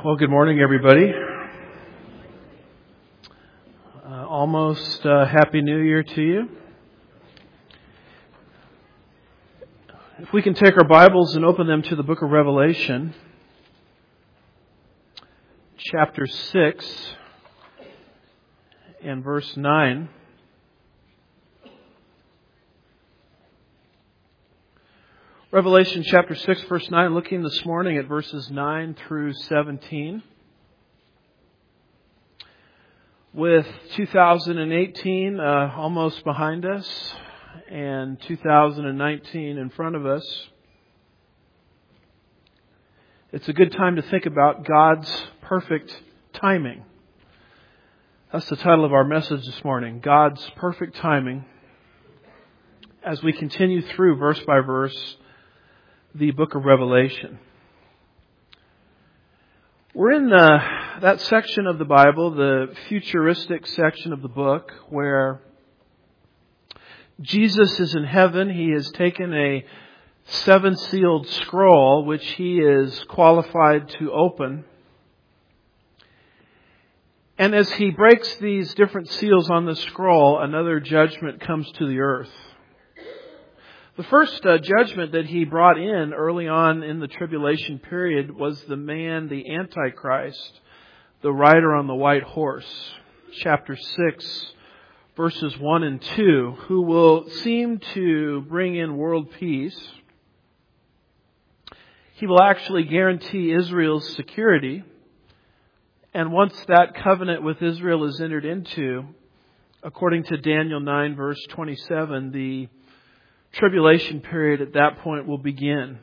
Well, good morning, everybody. Almost Happy New Year to you. If we can take our Bibles and open them to the book of Revelation, chapter 6 and verse 9. Revelation chapter 6, verse 9, looking this morning at verses 9 through 17. With 2018 almost behind us and 2019 in front of us, it's a good time to think about God's perfect timing. That's the title of our message this morning, God's perfect timing, as we continue through verse by verse the book of Revelation. We're in that section of the Bible, the futuristic section of the book, where Jesus is in heaven. He has taken a seven-sealed scroll, which He is qualified to open. And as He breaks these different seals on the scroll, another judgment comes to the earth. The first judgment that He brought in early on in the tribulation period was the man, the Antichrist, the rider on the white horse. Chapter 6, verses 1 and 2, who will seem to bring in world peace. He will actually guarantee Israel's security. And once that covenant with Israel is entered into, according to Daniel 9, verse 27, the tribulation period at that point will begin.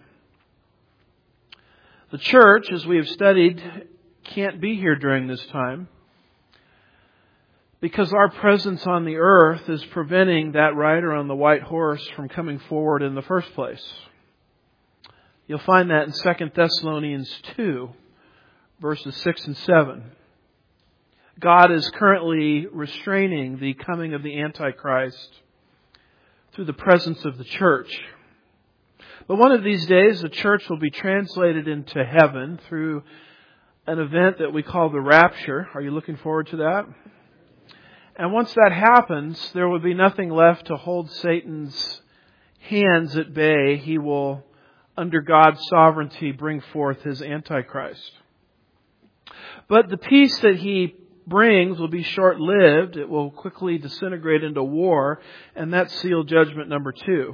The church, as we have studied, can't be here during this time because our presence on the earth is preventing that rider on the white horse from coming forward in the first place. You'll find that in 2 Thessalonians 2, verses 6 and 7. God is currently restraining the coming of the Antichrist through the presence of the church. But one of these days, the church will be translated into heaven through an event that we call the rapture. Are you looking forward to that? And once that happens, there will be nothing left to hold Satan's hands at bay. He will, under God's sovereignty, bring forth his Antichrist. But the peace that he brings will be short-lived. It will quickly disintegrate into war, and that's seal judgment number 2.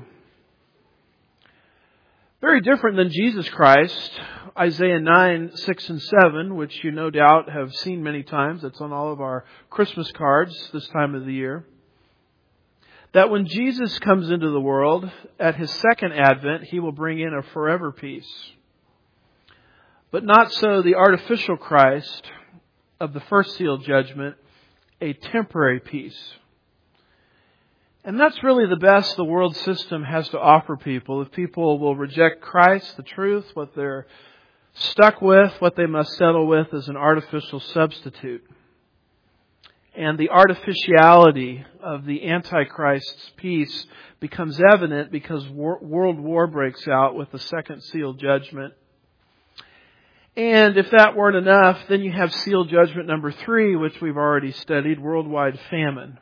Very different than Jesus Christ. Isaiah 9, 6 and 7, which you no doubt have seen many times. It's on all of our Christmas cards this time of the year. That when Jesus comes into the world, at His second advent, He will bring in a forever peace. But not so the artificial Christ of the first seal judgment, a temporary peace. And that's really the best the world system has to offer people. If people will reject Christ, the truth, what they're stuck with, what they must settle with is an artificial substitute. And the artificiality of the Antichrist's peace becomes evident because world war breaks out with the second seal judgment. And if that weren't enough, then you have seal judgment number 3, which we've already studied, worldwide famine.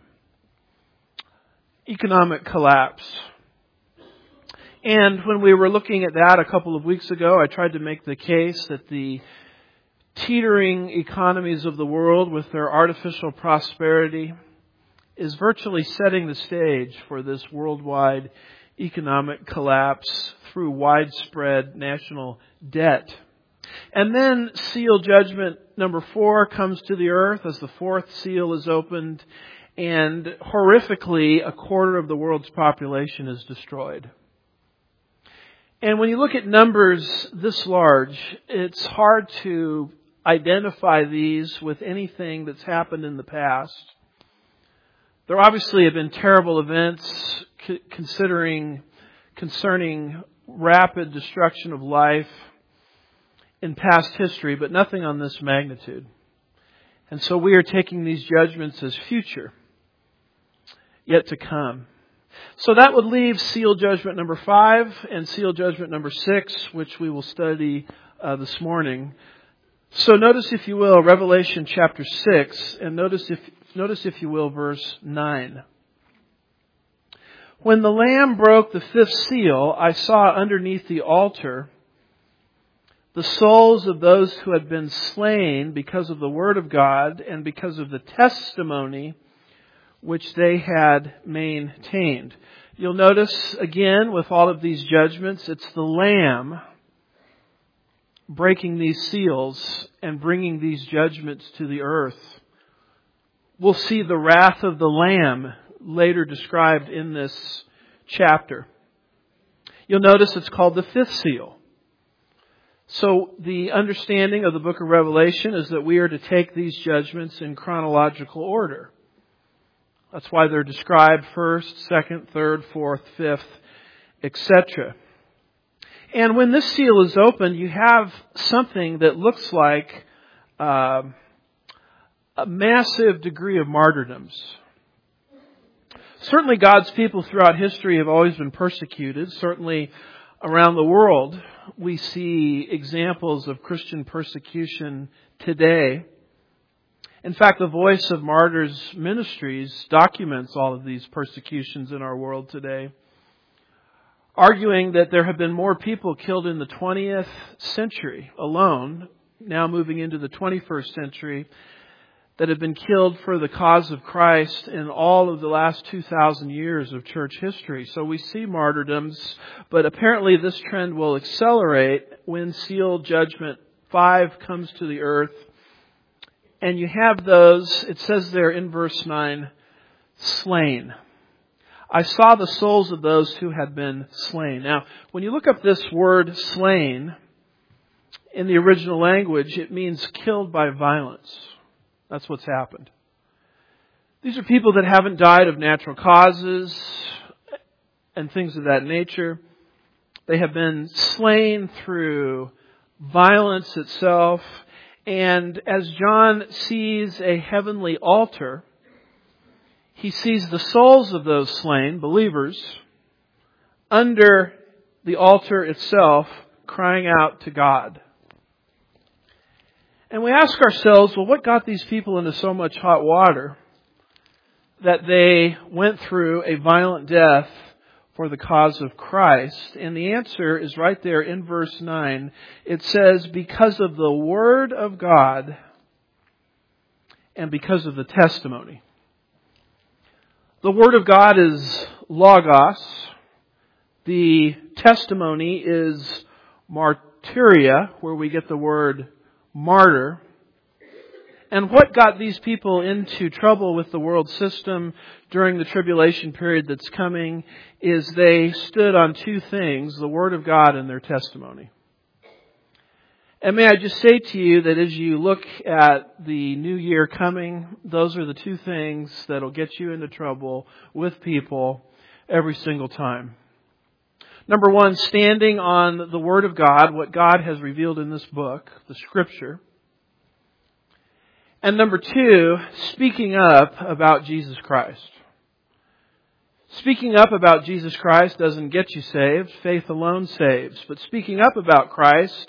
Economic collapse. And when we were looking at that a couple of weeks ago, I tried to make the case that the teetering economies of the world with their artificial prosperity is virtually setting the stage for this worldwide economic collapse through widespread national debt. And then seal judgment number 4 comes to the earth as the fourth seal is opened, and horrifically, a quarter of the world's population is destroyed. And when you look at numbers this large, it's hard to identify these with anything that's happened in the past. There obviously have been terrible events concerning rapid destruction of life in past history, but nothing on this magnitude. And so we are taking these judgments as future, yet to come. So that would leave seal judgment number 5 and seal judgment number 6, which we will study this morning. So notice, if you will, Revelation chapter 6, and notice if you will, verse 9. When the Lamb broke the fifth seal, I saw underneath the altar the souls of those who had been slain because of the word of God and because of the testimony which they had maintained. You'll notice again with all of these judgments, it's the Lamb breaking these seals and bringing these judgments to the earth. We'll see the wrath of the Lamb later described in this chapter. You'll notice it's called the fifth seal. So the understanding of the book of Revelation is that we are to take these judgments in chronological order. That's why they're described first, second, third, fourth, fifth, etc. And when this seal is opened, you have something that looks like a massive degree of martyrdoms. Certainly God's people throughout history have always been persecuted. Certainly around the world we see examples of Christian persecution today. In fact, the Voice of Martyrs Ministries documents all of these persecutions in our world today, arguing that there have been more people killed in the 20th century alone, now moving into the 21st century, that have been killed for the cause of Christ in all of the last 2,000 years of church history. So we see martyrdoms, but apparently this trend will accelerate when seal judgment 5 comes to the earth. And you have those, it says there in verse 9, slain. I saw the souls of those who had been slain. Now, when you look up this word slain, in the original language, it means killed by violence. That's what's happened. These are people that haven't died of natural causes and things of that nature. They have been slain through violence itself. And as John sees a heavenly altar, he sees the souls of those slain, believers, under the altar itself, crying out to God. And we ask ourselves, well, what got these people into so much hot water that they went through a violent death for the cause of Christ? And the answer is right there in verse 9. It says, because of the word of God and because of the testimony. The word of God is logos. The testimony is martyria, where we get the word martyr. And what got these people into trouble with the world system during the tribulation period that's coming is they stood on two things, the Word of God and their testimony. And may I just say to you that as you look at the new year coming, those are the two things that'll get you into trouble with people every single time. Number one, standing on the Word of God, what God has revealed in this book, the Scripture. And number two, speaking up about Jesus Christ. Speaking up about Jesus Christ doesn't get you saved. Faith alone saves. But speaking up about Christ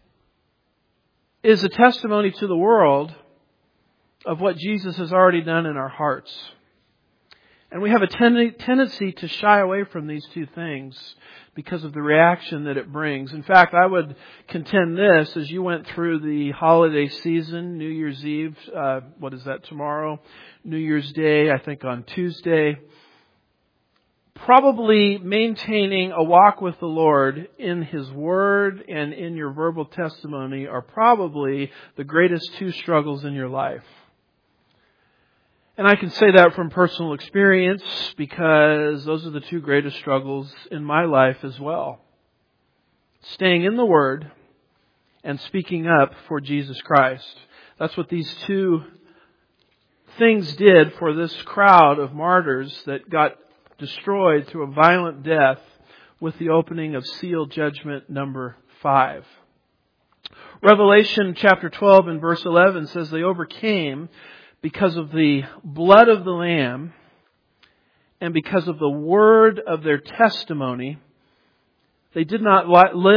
is a testimony to the world of what Jesus has already done in our hearts. And we have a tendency to shy away from these two things because of the reaction that it brings. In fact, I would contend this, as you went through the holiday season, New Year's Eve, tomorrow? New Year's Day, I think on Tuesday. Probably maintaining a walk with the Lord in His Word and in your verbal testimony are probably the greatest two struggles in your life. And I can say that from personal experience because those are the two greatest struggles in my life as well. Staying in the Word and speaking up for Jesus Christ. That's what these two things did for this crowd of martyrs that got destroyed through a violent death with the opening of seal judgment number 5. Revelation chapter 12 and verse 11 says they overcame because of the blood of the Lamb and because of the word of their testimony. They did not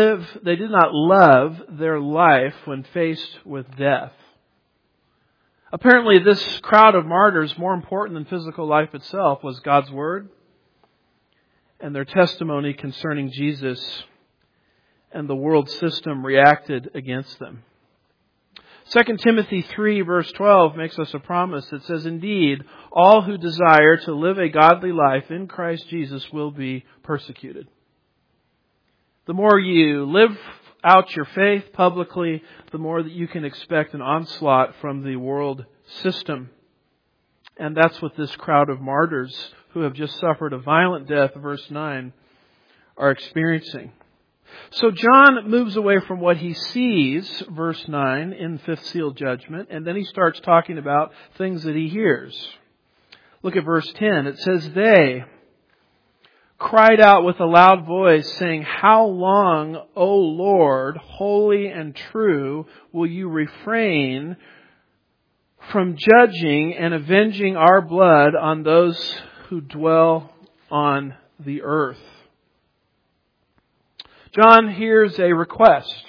love their life when faced with death. Apparently, this crowd of martyrs, more important than physical life itself, was God's Word and their testimony concerning Jesus, and the world system reacted against them. 2 Timothy 3 verse 12 makes us a promise that says, "Indeed, all who desire to live a godly life in Christ Jesus will be persecuted." The more you live out your faith publicly, the more that you can expect an onslaught from the world system. And that's what this crowd of martyrs who have just suffered a violent death, verse 9, are experiencing. So John moves away from what he sees, verse 9, in fifth seal judgment, and then he starts talking about things that he hears. Look at verse 10. It says, "They cried out with a loud voice, saying, 'How long, O Lord, holy and true, will you refrain from judging and avenging our blood on those who dwell on the earth?'" John hears a request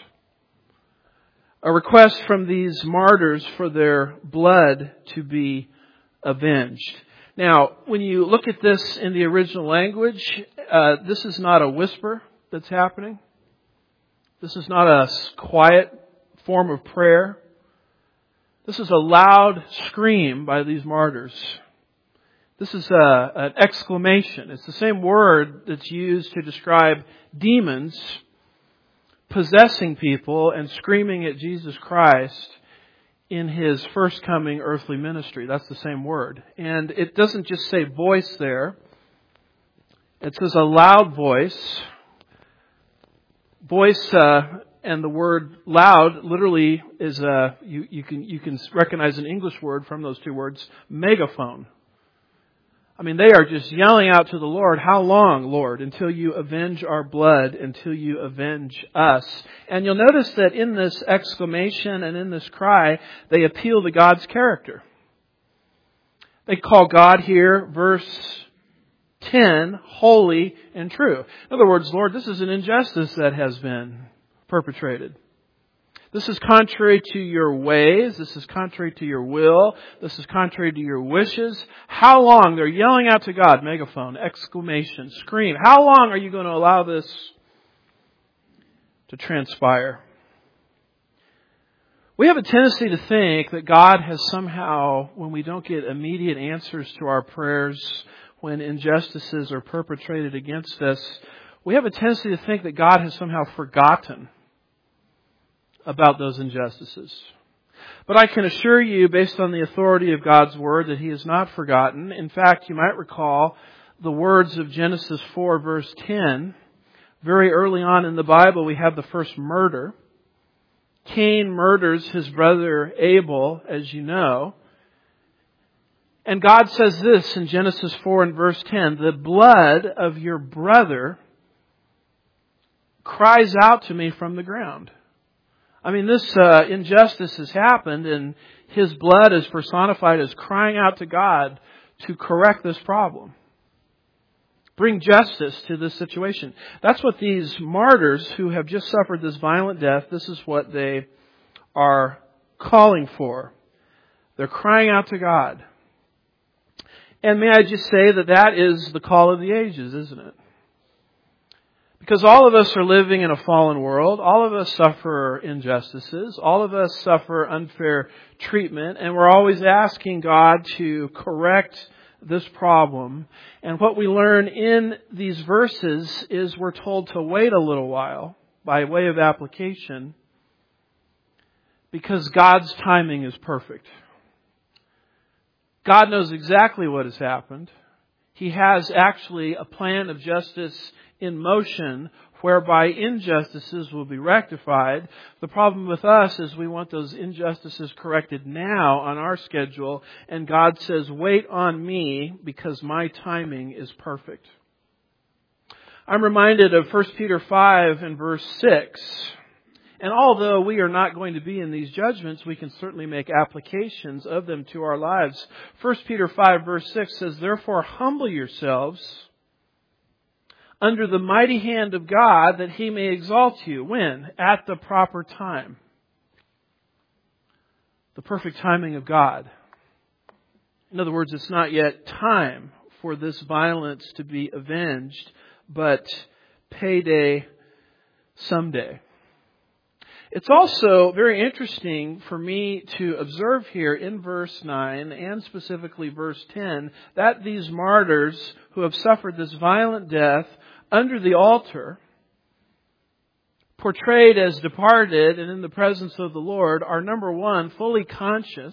from these martyrs for their blood to be avenged. Now, when you look at this in the original language, this is not a whisper that's happening. This is not a quiet form of prayer. This is a loud scream by these martyrs. This is an exclamation. It's the same word that's used to describe demons possessing people and screaming at Jesus Christ in His first coming earthly ministry. That's the same word. And it doesn't just say voice there. It says a loud voice. Voice and the word loud literally is you can recognize an English word from those two words, megaphone. I mean, they are just yelling out to the Lord, "How long, Lord, until you avenge our blood, until you avenge us?" And you'll notice that in this exclamation and in this cry, they appeal to God's character. They call God here, verse 10, holy and true. In other words, Lord, this is an injustice that has been perpetrated. This is contrary to your ways. This is contrary to your will. This is contrary to your wishes. How long? They're yelling out to God. Megaphone, exclamation, scream. How long are you going to allow this to transpire? We have a tendency to think that God has somehow, when we don't get immediate answers to our prayers, when injustices are perpetrated against us, we have a tendency to think that God has somehow forgotten about those injustices. But I can assure you, based on the authority of God's Word, that He has not forgotten. In fact, you might recall the words of Genesis 4, verse 10. Very early on in the Bible, we have the first murder. Cain murders his brother Abel, as you know. And God says this in Genesis 4 and verse 10, "The blood of your brother cries out to me from the ground." I mean, this injustice has happened, and his blood is personified as crying out to God to correct this problem. Bring justice to this situation. That's what these martyrs who have just suffered this violent death, this is what they are calling for. They're crying out to God. And may I just say that that is the call of the ages, isn't it? Because all of us are living in a fallen world. All of us suffer injustices. All of us suffer unfair treatment. And we're always asking God to correct this problem. And what we learn in these verses is we're told to wait a little while by way of application, because God's timing is perfect. God knows exactly what has happened. He has actually a plan of justice in motion whereby injustices will be rectified. The problem with us is we want those injustices corrected now on our schedule, and God says, "Wait on me because my timing is perfect." I'm reminded of 1 Peter 5 and verse 6. And although we are not going to be in these judgments, we can certainly make applications of them to our lives. 1 Peter 5 verse 6 says, "Therefore humble yourselves under the mighty hand of God, that He may exalt you. When? At the proper time. The perfect timing of God. In other words, it's not yet time for this violence to be avenged, but payday someday. It's also very interesting for me to observe here in verse 9 and specifically verse 10 that these martyrs who have suffered this violent death under the altar, portrayed as departed and in the presence of the Lord, are number one, fully conscience,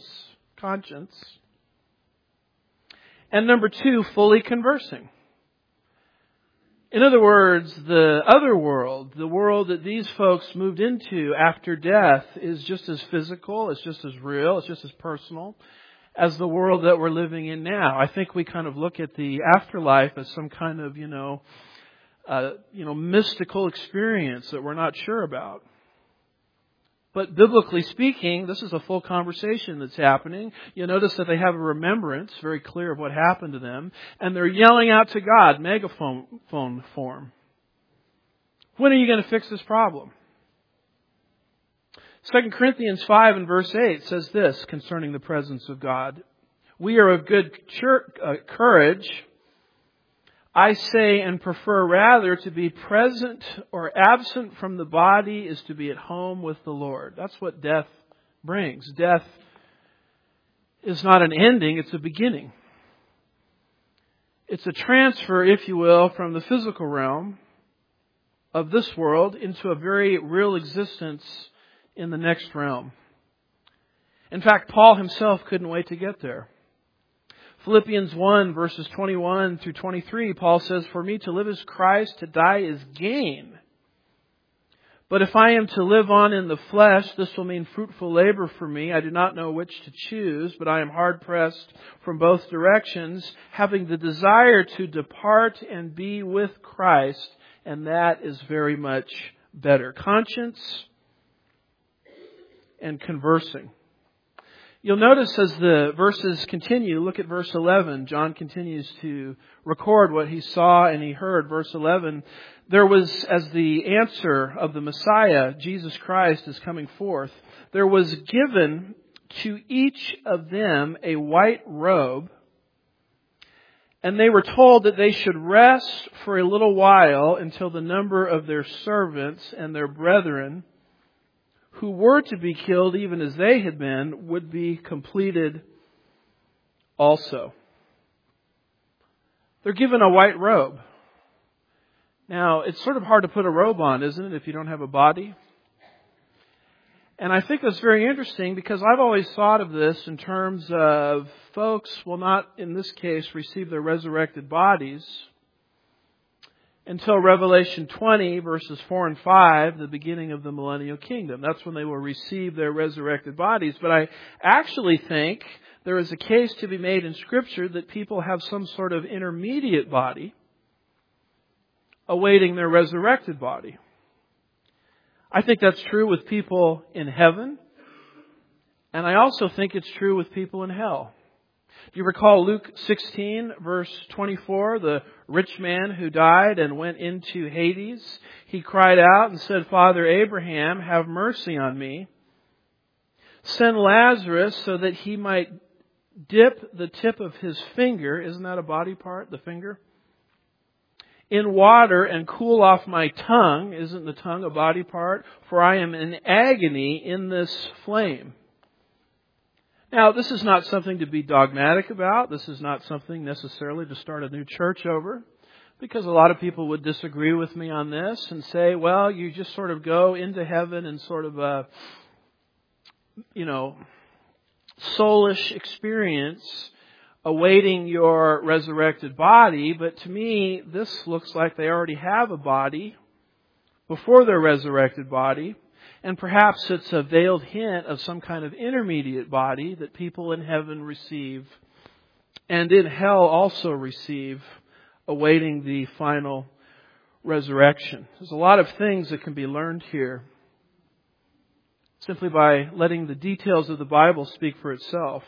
and number two, fully conversing. In other words, the other world, the world that these folks moved into after death, is just as physical, it's just as real, it's just as personal as the world that we're living in now. I think we kind of look at the afterlife as some kind of, mystical experience that we're not sure about. But biblically speaking, this is a full conversation that's happening. You'll notice that they have a remembrance, very clear, of what happened to them. And they're yelling out to God, megaphone form. When are you going to fix this problem? 2 Corinthians 5 and verse 8 says this concerning the presence of God. We are of good courage. I say and prefer rather to be present or absent from the body is to be at home with the Lord. That's what death brings. Death is not an ending, it's a beginning. It's a transfer, if you will, from the physical realm of this world into a very real existence in the next realm. In fact, Paul himself couldn't wait to get there. Philippians 1 verses 21 through 23, Paul says, "For me to live is Christ, to die is gain. But if I am to live on in the flesh, this will mean fruitful labor for me. I do not know which to choose, but I am hard pressed from both directions, having the desire to depart and be with Christ, and that is very much better." Conscience and conversing. You'll notice as the verses continue, look at verse 11. John continues to record what he saw and he heard. Verse 11, there was, as the answer of the Messiah, Jesus Christ is coming forth, there was given to each of them a white robe, and they were told that they should rest for a little while until the number of their servants and their brethren who were to be killed even as they had been, would be completed also. They're given a white robe. Now, it's sort of hard to put a robe on, isn't it, if you don't have a body? And I think that's very interesting because I've always thought of this in terms of folks will not, in this case, receive their resurrected bodies until Revelation 20, verses 4 and 5, the beginning of the millennial kingdom. That's when they will receive their resurrected bodies. But I actually think there is a case to be made in Scripture that people have some sort of intermediate body awaiting their resurrected body. I think that's true with people in heaven, and I also think it's true with people in hell. Do you recall Luke 16, verse 24, the rich man who died and went into Hades? He cried out and said, "Father Abraham, have mercy on me. Send Lazarus so that he might dip the tip of his finger," isn't that a body part, the finger? "In water and cool off my tongue," isn't the tongue a body part? "For I am in agony in this flame." Now, this is not something to be dogmatic about. This is not something necessarily to start a new church over, because a lot of people would disagree with me on this and say, well, you just sort of go into heaven in sort of a, soulish experience awaiting your resurrected body. But to me, this looks like they already have a body before their resurrected body. And perhaps it's a veiled hint of some kind of intermediate body that people in heaven receive and in hell also receive, awaiting the final resurrection. There's a lot of things that can be learned here simply by letting the details of the Bible speak for itself.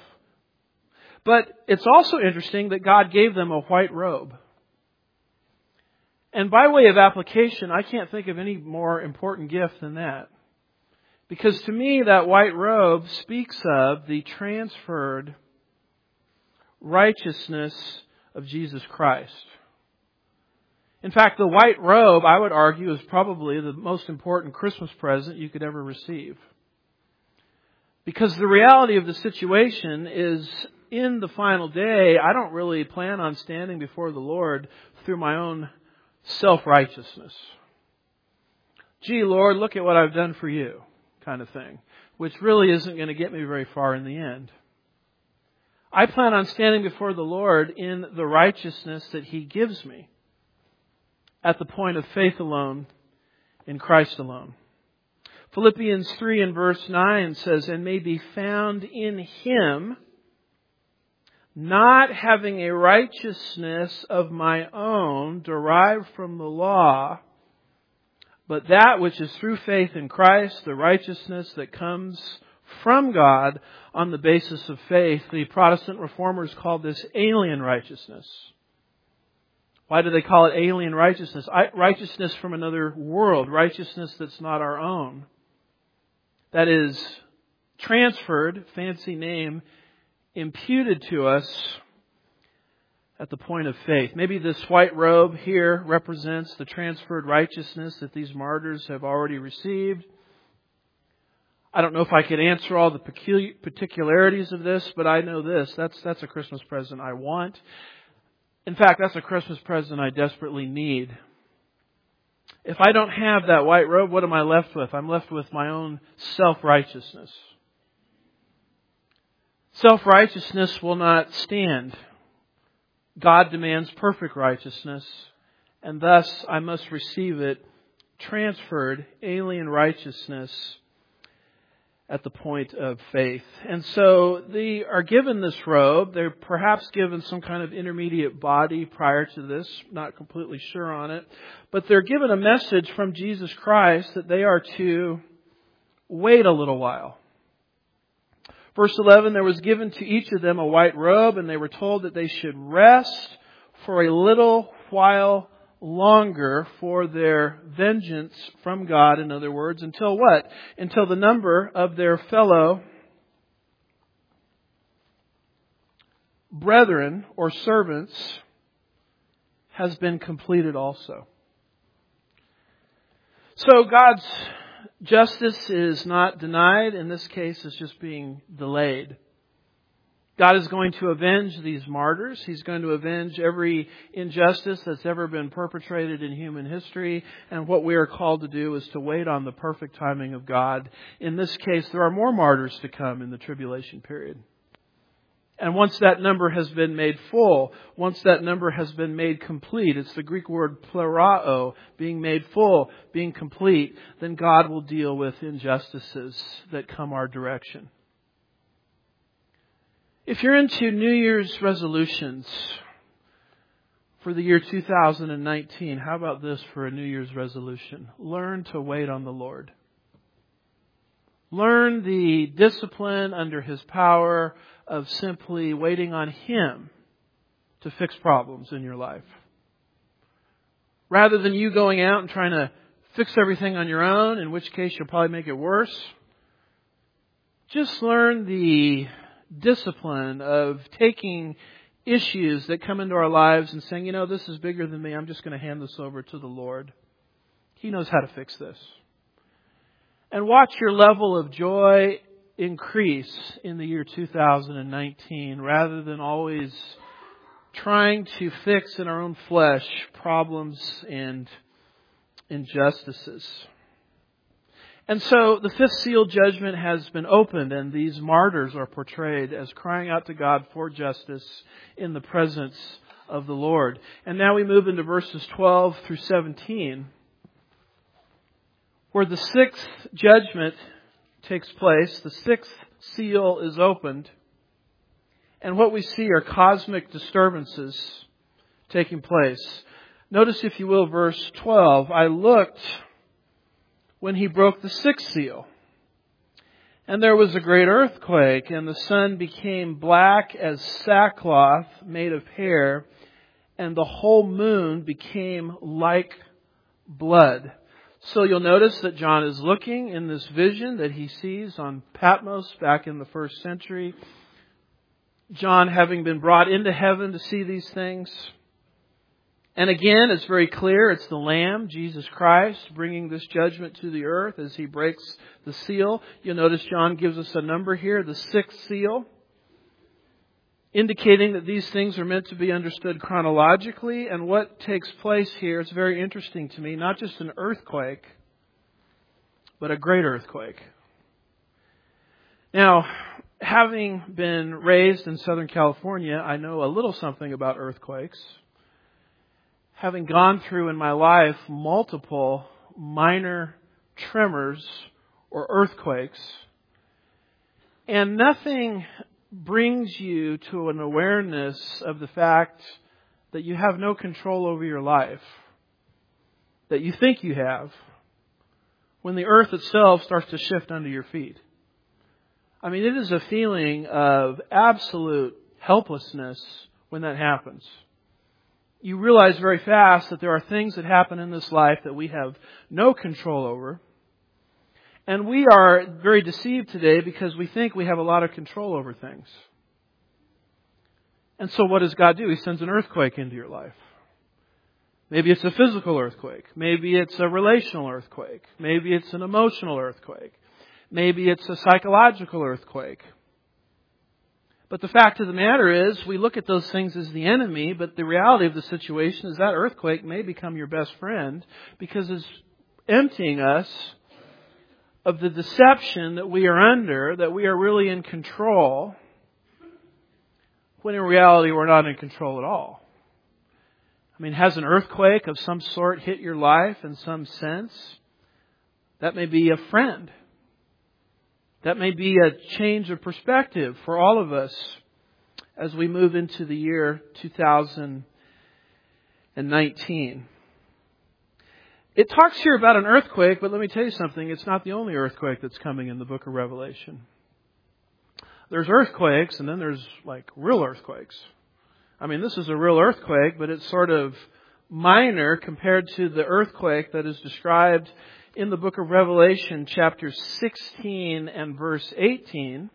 But it's also interesting that God gave them a white robe. And by way of application, I can't think of any more important gift than that. Because to me, that white robe speaks of the transferred righteousness of Jesus Christ. In fact, the white robe, I would argue, is probably the most important Christmas present you could ever receive. Because the reality of the situation is, in the final day, I don't really plan on standing before the Lord through my own self-righteousness. Gee, Lord, look at what I've done for you, kind of thing, which really isn't going to get me very far in the end. I plan on standing before the Lord in the righteousness that He gives me at the point of faith alone, in Christ alone. Philippians 3 and verse 9 says, "And may be found in Him, not having a righteousness of my own derived from the law, but that which is through faith in Christ, the righteousness that comes from God on the basis of faith." The Protestant reformers called this alien righteousness. Why do they call it alien righteousness? Righteousness from another world, righteousness that's not our own. That is transferred, fancy name, imputed to us at the point of faith. Maybe this white robe here represents the transferred righteousness that these martyrs have already received. I don't know if I could answer all the particularities of this, but I know this. That's a Christmas present I want. In fact, that's a Christmas present I desperately need. If I don't have that white robe, what am I left with? I'm left with my own self-righteousness. Self-righteousness will not stand. God demands perfect righteousness, and thus I must receive it transferred, alien righteousness at the point of faith. And so they are given this robe. They're perhaps given some kind of intermediate body prior to this, not completely sure on it. But they're given a message from Jesus Christ that they are to wait a little while. Verse 11, "There was given to each of them a white robe, and they were told that they should rest for a little while longer for their vengeance from God." In other words, until what? Until the number of their fellow brethren or servants has been completed also. So God's justice is not denied. In this case, it's just being delayed. God is going to avenge these martyrs. He's going to avenge every injustice that's ever been perpetrated in human history. And what we are called to do is to wait on the perfect timing of God. In this case, there are more martyrs to come in the tribulation period. And once that number has been made full, once that number has been made complete, it's the Greek word plerao, being made full, being complete, then God will deal with injustices that come our direction. If you're into New Year's resolutions for the year 2019, how about this for a New Year's resolution? Learn to wait on the Lord. Learn the discipline under His power of simply waiting on Him to fix problems in your life. Rather than you going out and trying to fix everything on your own, in which case you'll probably make it worse. Just learn the discipline of taking issues that come into our lives and saying, this is bigger than me. I'm just going to hand this over to the Lord. He knows how to fix this. And watch your level of joy increase in the year 2019 rather than always trying to fix in our own flesh problems and injustices. And so the fifth seal judgment has been opened, and these martyrs are portrayed as crying out to God for justice in the presence of the Lord. And now we move into verses 12 through 17, where the sixth judgment takes place. The sixth seal is opened. And what we see are cosmic disturbances taking place. Notice, if you will, verse 12. "I looked when He broke the sixth seal, and there was a great earthquake, and the sun became black as sackcloth made of hair, and the whole moon became like blood. So you'll notice that John is looking in this vision that he sees on Patmos back in the first century. John having been brought into heaven to see these things. And again, it's very clear, it's the Lamb, Jesus Christ, bringing this judgment to the earth as He breaks the seal. You'll notice John gives us a number here, the 6th seal, indicating that these things are meant to be understood chronologically. And what takes place here is very interesting to me, not just an earthquake, but a great earthquake. Now, having been raised in Southern California, I know a little something about earthquakes. Having gone through in my life multiple minor tremors or earthquakes, and nothing brings you to an awareness of the fact that you have no control over your life, that you think you have, when the earth itself starts to shift under your feet. I mean, it is a feeling of absolute helplessness when that happens. You realize very fast that there are things that happen in this life that we have no control over. And we are very deceived today because we think we have a lot of control over things. And so what does God do? He sends an earthquake into your life. Maybe it's a physical earthquake. Maybe it's a relational earthquake. Maybe it's an emotional earthquake. Maybe it's a psychological earthquake. But the fact of the matter is, we look at those things as the enemy, but the reality of the situation is that earthquake may become your best friend because it's emptying us of the deception that we are under, that we are really in control, when in reality we're not in control at all. I mean, has an earthquake of some sort hit your life in some sense? That may be a friend. That may be a change of perspective for all of us as we move into the year 2019. It talks here about an earthquake, but let me tell you something. It's not the only earthquake that's coming in the book of Revelation. There's earthquakes, and then there's like real earthquakes. I mean, this is a real earthquake, but it's sort of minor compared to the earthquake that is described in the book of Revelation, chapter 16 and verse 18,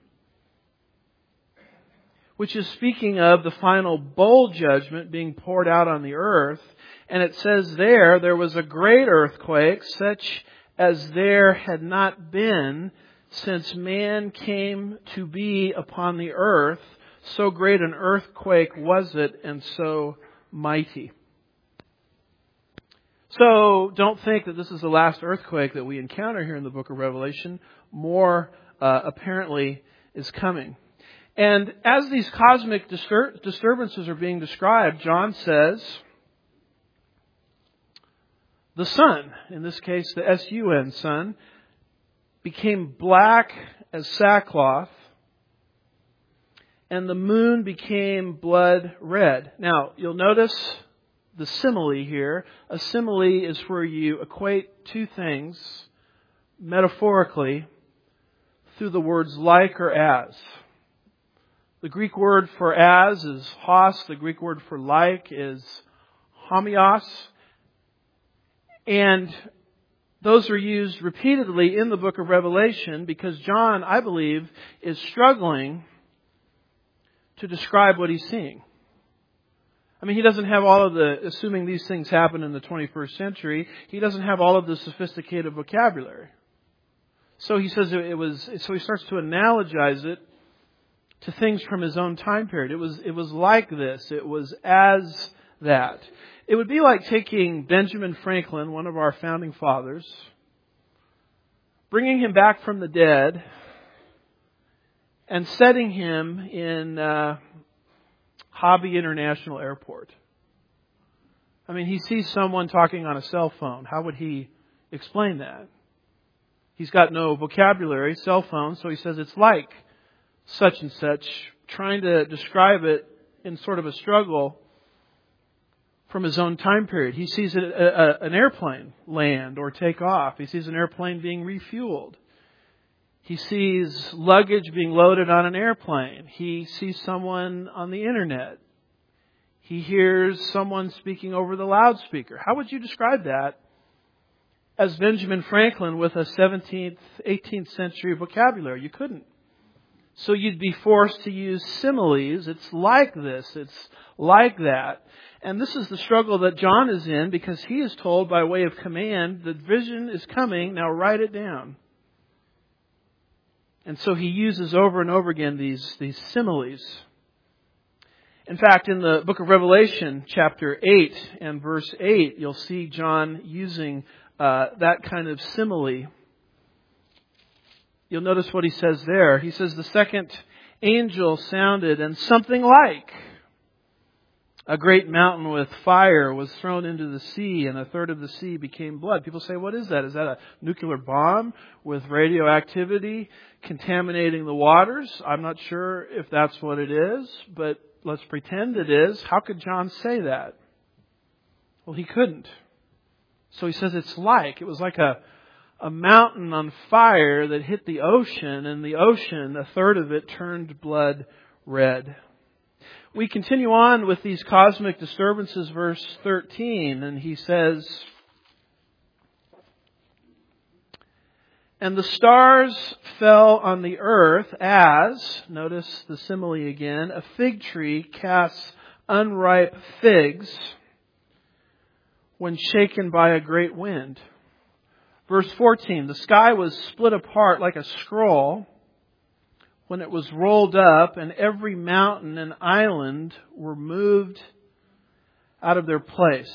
which is speaking of the final bowl judgment being poured out on the earth. And it says there was a great earthquake, such as there had not been since man came to be upon the earth. So great an earthquake was it, and so mighty. So don't think that this is the last earthquake that we encounter here in the book of Revelation. More apparently is coming. And as these cosmic disturbances are being described, John says, the sun, in this case the S-U-N, sun, became black as sackcloth, and the moon became blood red. Now, you'll notice the simile here. A simile is where you equate two things metaphorically through the words like or as. The Greek word for as is hos. The Greek word for like is homios. And those are used repeatedly in the book of Revelation because John, I believe, is struggling to describe what he's seeing. I mean, he doesn't have all of the, assuming these things happen in the 21st century, he doesn't have all of the sophisticated vocabulary. So he says so he starts to analogize it to things from his own time period. It was like this. It was as that. It would be like taking Benjamin Franklin, one of our founding fathers, bringing him back from the dead and setting him in Hobby International Airport. I mean, he sees someone talking on a cell phone. How would he explain that? He's got no vocabulary, cell phone, so he says it's like such and such, trying to describe it in sort of a struggle from his own time period. He sees an airplane land or take off. He sees an airplane being refueled. He sees luggage being loaded on an airplane. He sees someone on the internet. He hears someone speaking over the loudspeaker. How would you describe that as Benjamin Franklin with a 17th, 18th century vocabulary? You couldn't. So you'd be forced to use similes. It's like this. It's like that. And this is the struggle that John is in, because he is told by way of command, the vision is coming, now write it down. And so he uses over and over again these similes. In fact, in the book of Revelation, chapter 8 and verse 8, you'll see John using that kind of simile. You'll notice what he says there. He says, the second angel sounded, and something like a great mountain with fire was thrown into the sea, and a third of the sea became blood. People say, what is that? Is that a nuclear bomb with radioactivity contaminating the waters? I'm not sure if that's what it is, but let's pretend it is. How could John say that? Well, he couldn't. So he says it was like a mountain on fire that hit the ocean, and the ocean, a third of it turned blood red. We continue on with these cosmic disturbances, verse 13, and he says, and the stars fell on the earth as, notice the simile again, a fig tree casts unripe figs when shaken by a great wind. Verse 14, the sky was split apart like a scroll when it was rolled up, and every mountain and island were moved out of their place.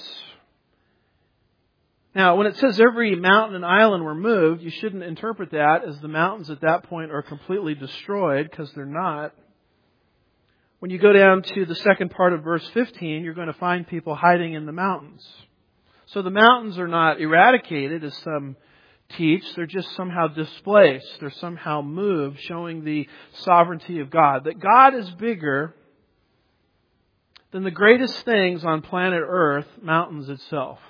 Now, when it says every mountain and island were moved, you shouldn't interpret that as the mountains at that point are completely destroyed, because they're not. When you go down to the second part of verse 15, you're going to find people hiding in the mountains. So the mountains are not eradicated, as some teach. They're just somehow displaced. They're somehow moved, showing the sovereignty of God. That God is bigger than the greatest things on planet Earth, mountains itself.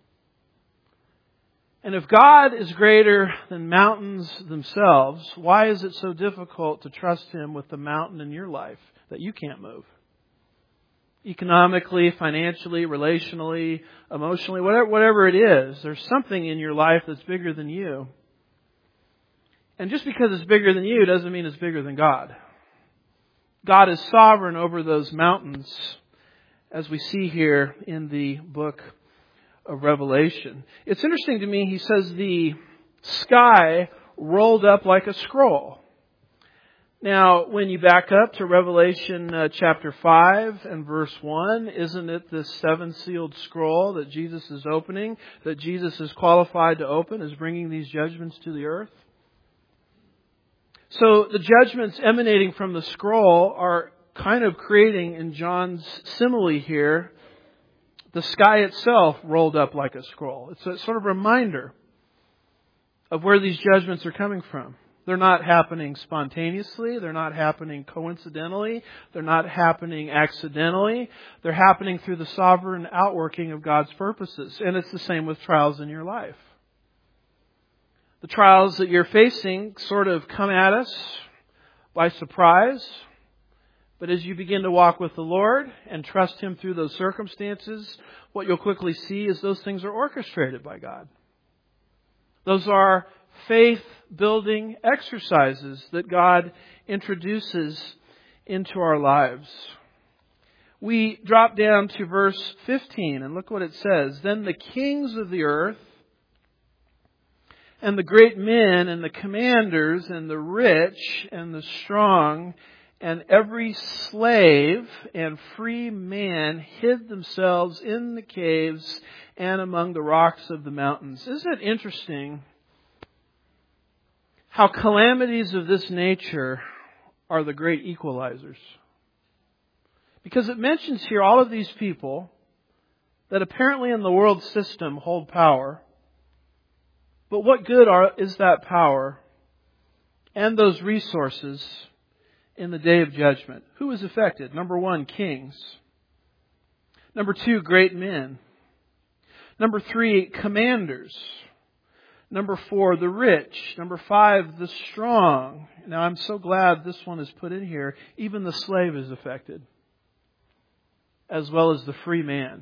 And if God is greater than mountains themselves, why is it so difficult to trust Him with the mountain in your life that you can't move? Economically, financially, relationally, emotionally, whatever it is, there's something in your life that's bigger than you. And just because it's bigger than you doesn't mean it's bigger than God. God is sovereign over those mountains, as we see here in the book of Revelation. It's interesting to me, he says the sky rolled up like a scroll. Now, when you back up to Revelation chapter 5 and verse 1, isn't it this seven-sealed scroll that Jesus is opening, that Jesus is qualified to open, is bringing these judgments to the earth? So the judgments emanating from the scroll are kind of creating, in John's simile here, the sky itself rolled up like a scroll. It's a sort of reminder of where these judgments are coming from. They're not happening spontaneously. They're not happening coincidentally. They're not happening accidentally. They're happening through the sovereign outworking of God's purposes. And it's the same with trials in your life. The trials that you're facing sort of come at us by surprise. But as you begin to walk with the Lord and trust Him through those circumstances, what you'll quickly see is those things are orchestrated by God. Those are faith-building exercises that God introduces into our lives. We drop down to verse 15 and look what it says. Then the kings of the earth and the great men and the commanders and the rich and the strong and every slave and free man hid themselves in the caves and among the rocks of the mountains. Isn't it interesting how calamities of this nature are the great equalizers? Because it mentions here all of these people that apparently in the world system hold power. But what good is that power and those resources in the day of judgment? Who is affected? Number 1, kings. Number 2, great men. Number 3, commanders. Number 4, the rich. Number 5, the strong. Now, I'm so glad this one is put in here. Even the slave is affected. as well as the free man.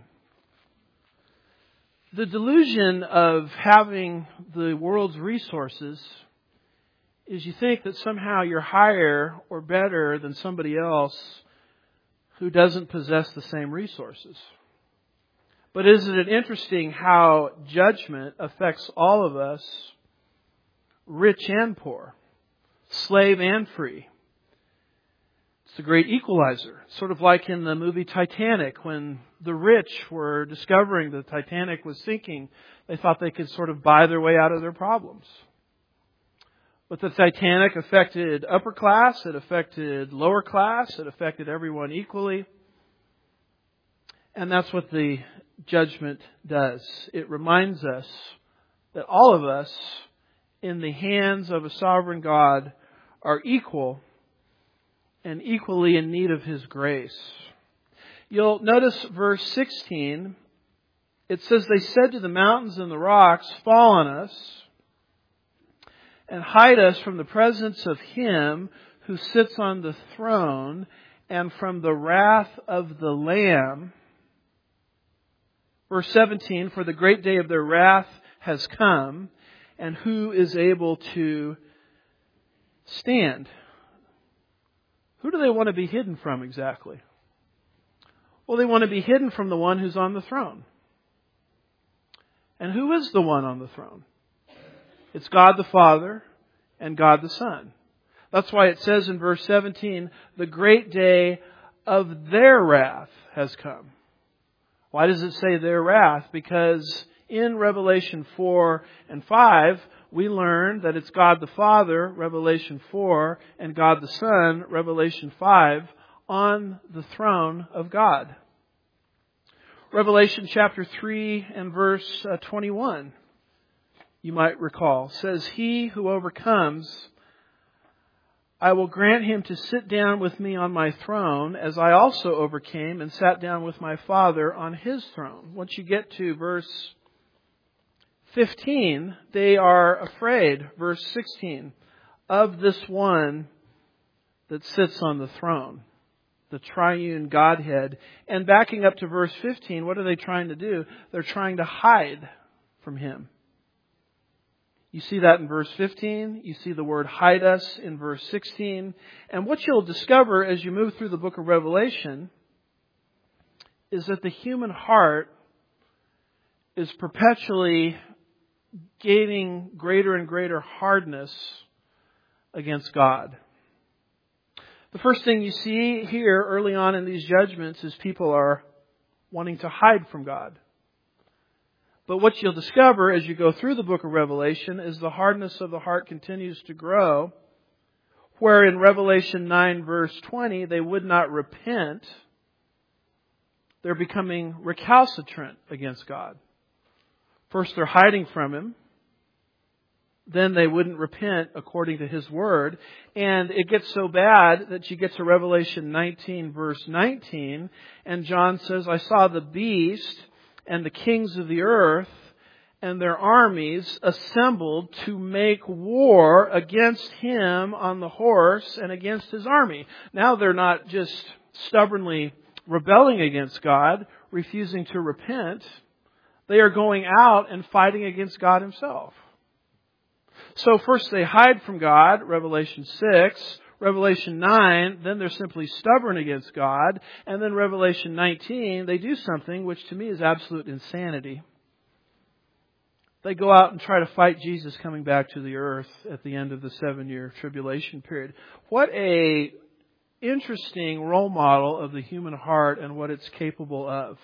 The delusion of having the world's resources is you think that somehow you're higher or better than somebody else who doesn't possess the same resources. But isn't it interesting how judgment affects all of us, rich and poor, slave and free? It's a great equalizer. Sort of like in the movie Titanic, when the rich were discovering the Titanic was sinking, they thought they could sort of buy their way out of their problems. But the Titanic affected upper class, it affected lower class, it affected everyone equally. And that's what the judgment does. It reminds us that all of us, in the hands of a sovereign God, are equal and equally in need of His grace. You'll notice verse 16, it says, "They said to the mountains and the rocks, 'Fall on us, and hide us from the presence of Him who sits on the throne, and from the wrath of the Lamb.'" Verse 17, "For the great day of their wrath has come, and who is able to stand?" Who do they want to be hidden from exactly? Well, they want to be hidden from the one who's on the throne. And who is the one on the throne? It's God the Father and God the Son. That's why it says in verse 17, "The great day of their wrath has come." Why does it say their wrath? Because in Revelation 4 and 5, we learn that it's God the Father, Revelation 4, and God the Son, Revelation 5, on the throne of God. Revelation chapter 3 and verse 21, you might recall, says, "He who overcomes, I will grant him to sit down with me on my throne, as I also overcame and sat down with my Father on His throne." Once you get to verse 15, they are afraid, verse 16, "of this one that sits on the throne," the triune Godhead. And backing up to verse 15, what are they trying to do? They're trying to hide from Him. You see that in verse 15. You see the word "hide us" in verse 16. And what you'll discover as you move through the book of Revelation is that the human heart is perpetually gaining greater and greater hardness against God. The first thing you see here early on in these judgments is people are wanting to hide from God. But what you'll discover as you go through the book of Revelation is the hardness of the heart continues to grow, where in Revelation 9 verse 20 they would not repent. They're becoming recalcitrant against God. First they're hiding from Him. Then they wouldn't repent according to His word. And it gets so bad that you get to Revelation 19 verse 19. And John says, "I saw the beast and the kings of the earth and their armies assembled to make war against Him on the horse and against His army." Now they're not just stubbornly rebelling against God, refusing to repent. They are going out and fighting against God Himself. So first they hide from God, Revelation 6. Revelation 9, then they're simply stubborn against God. And then Revelation 19, they do something which to me is absolute insanity. They go out and try to fight Jesus coming back to the earth at the end of the 7-year tribulation period. What a interesting role model of the human heart and what it's capable of.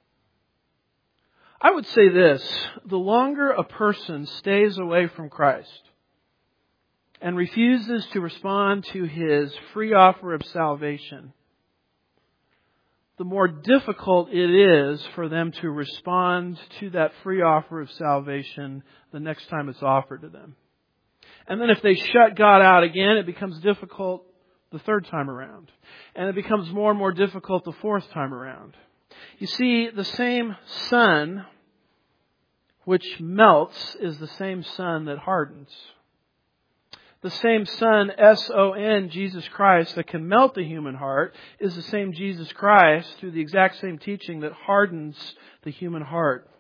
I would say this: the longer a person stays away from Christ and refuses to respond to His free offer of salvation, the more difficult it is for them to respond to that free offer of salvation the next time it's offered to them. And then if they shut God out again, it becomes difficult the third time around. And it becomes more and more difficult the fourth time around. You see, the same sun which melts is the same sun that hardens. The same Son, S-O-N, Jesus Christ, that can melt the human heart is the same Jesus Christ through the exact same teaching that hardens the human heart.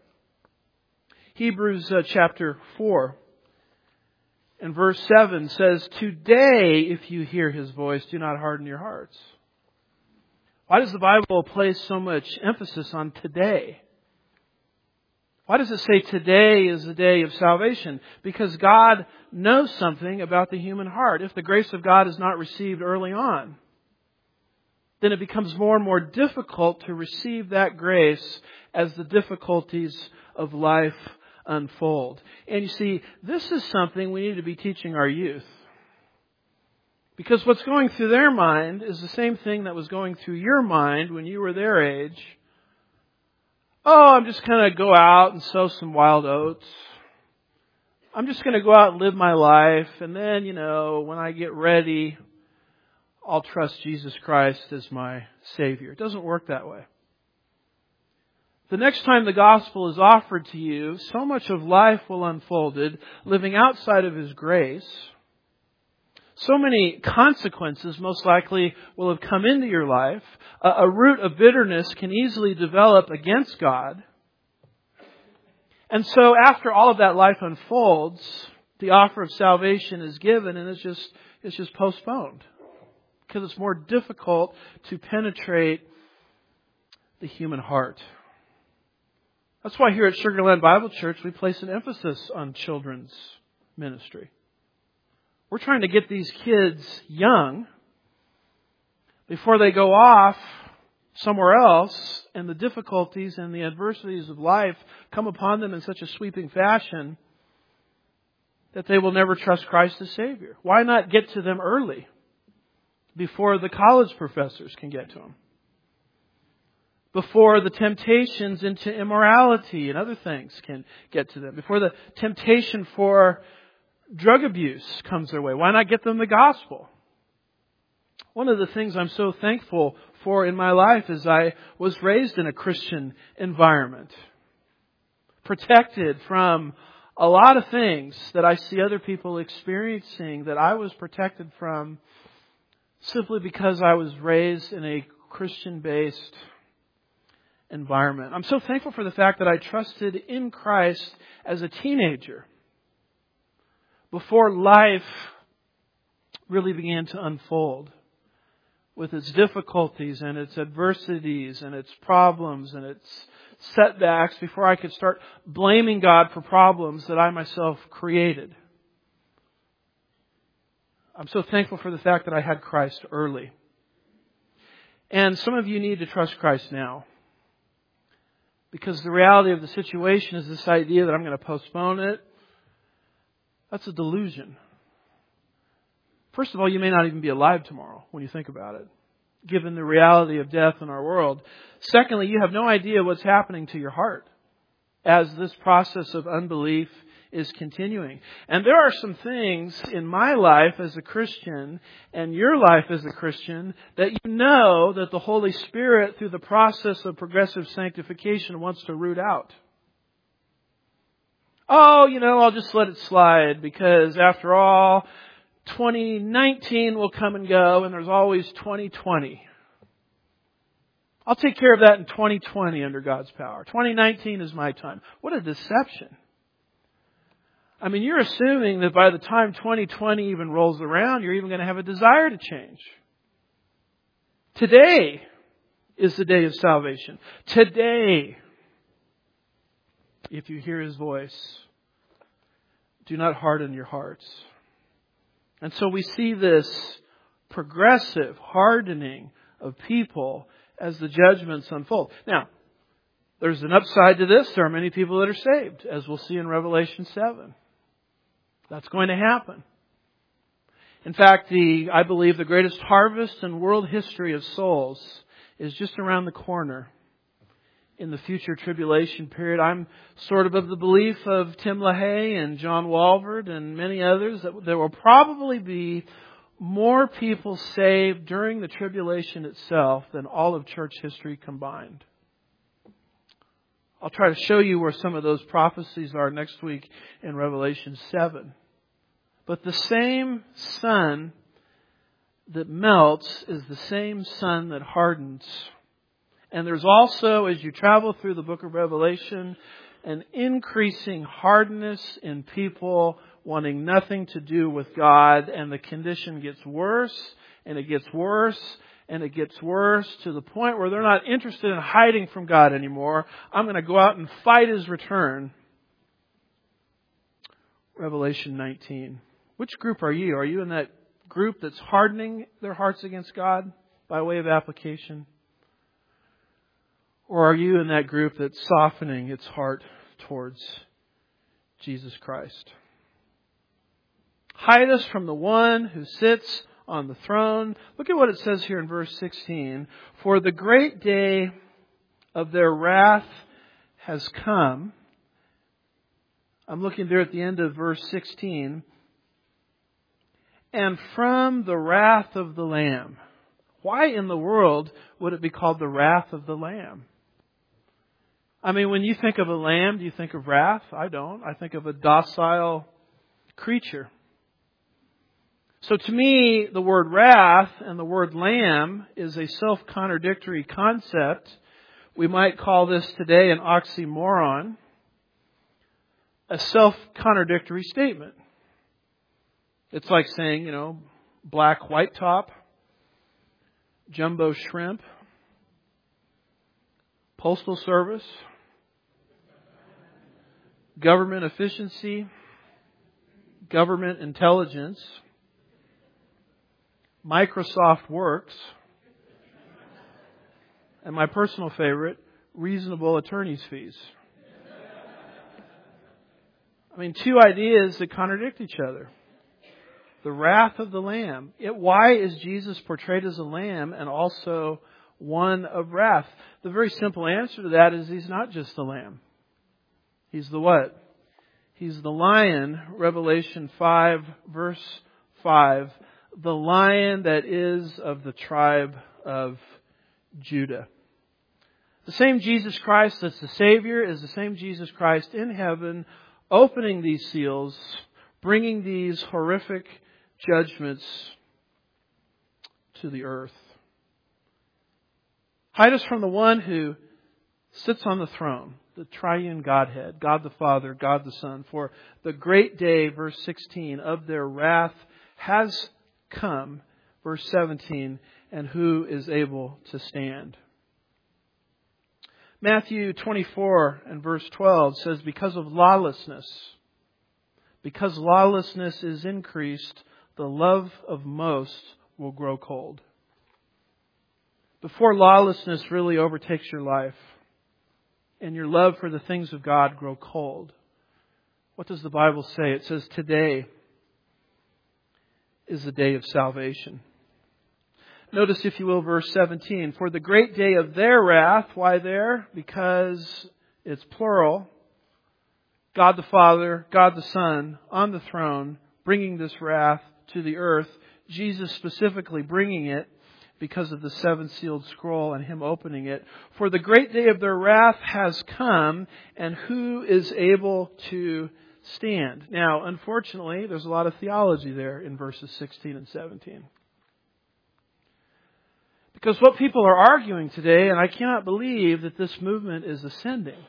Hebrews chapter 4 and verse 7 says, "Today, if you hear His voice, do not harden your hearts." Why does the Bible place so much emphasis on today? Why does it say today is the day of salvation? Because God knows something about the human heart. If the grace of God is not received early on, then it becomes more and more difficult to receive that grace as the difficulties of life unfold. And you see, this is something we need to be teaching our youth. Because what's going through their mind is the same thing that was going through your mind when you were their age. Oh, I'm just going to go out and sow some wild oats. I'm just going to go out and live my life. And then, when I get ready, I'll trust Jesus Christ as my Savior. It doesn't work that way. The next time the gospel is offered to you, so much of life will unfold, living outside of His grace. So many consequences most likely will have come into your life. A root of bitterness can easily develop against God. And so after all of that life unfolds, the offer of salvation is given and it's just postponed. Because it's more difficult to penetrate the human heart. That's why here at Sugar Land Bible Church we place an emphasis on children's ministry. We're trying to get these kids young before they go off somewhere else and the difficulties and the adversities of life come upon them in such a sweeping fashion that they will never trust Christ as Savior. Why not get to them early before the college professors can get to them? Before the temptations into immorality and other things can get to them? Before the temptation for drug abuse comes their way? Why not get them the gospel? One of the things I'm so thankful for in my life is I was raised in a Christian environment. Protected from a lot of things that I see other people experiencing that I was protected from simply because I was raised in a Christian-based environment. I'm so thankful for the fact that I trusted in Christ as a teenager. Before life really began to unfold with its difficulties and its adversities and its problems and its setbacks, before I could start blaming God for problems that I myself created. I'm so thankful for the fact that I had Christ early. And some of you need to trust Christ now. Because the reality of the situation is this idea that I'm going to postpone it. That's a delusion. First of all, you may not even be alive tomorrow when you think about it, given the reality of death in our world. Secondly, you have no idea what's happening to your heart as this process of unbelief is continuing. And there are some things in my life as a Christian and your life as a Christian that you know that the Holy Spirit, through the process of progressive sanctification, wants to root out. Oh, I'll just let it slide because after all, 2019 will come and go and there's always 2020. I'll take care of that in 2020 under God's power. 2019 is my time. What a deception. I mean, you're assuming that by the time 2020 even rolls around, you're even going to have a desire to change. Today is the day of salvation. Today, if you hear His voice, do not harden your hearts. And so we see this progressive hardening of people as the judgments unfold. Now, there's an upside to this. There are many people that are saved, as we'll see in Revelation 7. That's going to happen. In fact, I believe the greatest harvest in world history of souls is just around the corner in the future tribulation period. I'm sort of the belief of Tim LaHaye and John Walvoord and many others that there will probably be more people saved during the tribulation itself than all of church history combined. I'll try to show you where some of those prophecies are next week in Revelation 7. But the same sun that melts is the same sun that hardens. And there's also, as you travel through the book of Revelation, an increasing hardness in people wanting nothing to do with God, and the condition gets worse, and it gets worse, and it gets worse to the point where they're not interested in hiding from God anymore. I'm going to go out and fight His return. Revelation 19. Which group are you? Are you in that group that's hardening their hearts against God by way of application? Or are you in that group that's softening its heart towards Jesus Christ? Hide us from the one who sits on the throne. Look at what it says here in verse 16. For the great day of their wrath has come. I'm looking there at the end of verse 16. And from the wrath of the Lamb. Why in the world would it be called the wrath of the Lamb? I mean, when you think of a lamb, do you think of wrath? I don't. I think of a docile creature. So to me, the word wrath and the word lamb is a self-contradictory concept. We might call this today an oxymoron, a self-contradictory statement. It's like saying, black white top, jumbo shrimp, postal service, government efficiency, government intelligence, Microsoft Works, and my personal favorite, reasonable attorney's fees. I mean, two ideas that contradict each other. The wrath of the Lamb. Why is Jesus portrayed as a lamb and also one of wrath? The very simple answer to that is He's not just the lamb. He's the what? He's the lion, Revelation 5, verse 5. The lion that is of the tribe of Judah. The same Jesus Christ that's the Savior is the same Jesus Christ in heaven, opening these seals, bringing these horrific judgments to the earth. Hide us from the one who sits on the throne, the triune Godhead, God the Father, God the Son. For the great day, verse 16, of their wrath has come, verse 17, and who is able to stand? Matthew 24 and verse 12 says, because lawlessness is increased, the love of most will grow cold. Before lawlessness really overtakes your life and your love for the things of God grow cold, what does the Bible say? It says today is the day of salvation. Notice, if you will, verse 17. For the great day of their wrath. Why there? Because it's plural. God the Father, God the Son on the throne, bringing this wrath to the earth. Jesus specifically bringing it because of the seven-sealed scroll and Him opening it. For the great day of their wrath has come, and who is able to stand? Now, unfortunately, there's a lot of theology there in verses 16 and 17. Because what people are arguing today, and I cannot believe that this movement is ascending,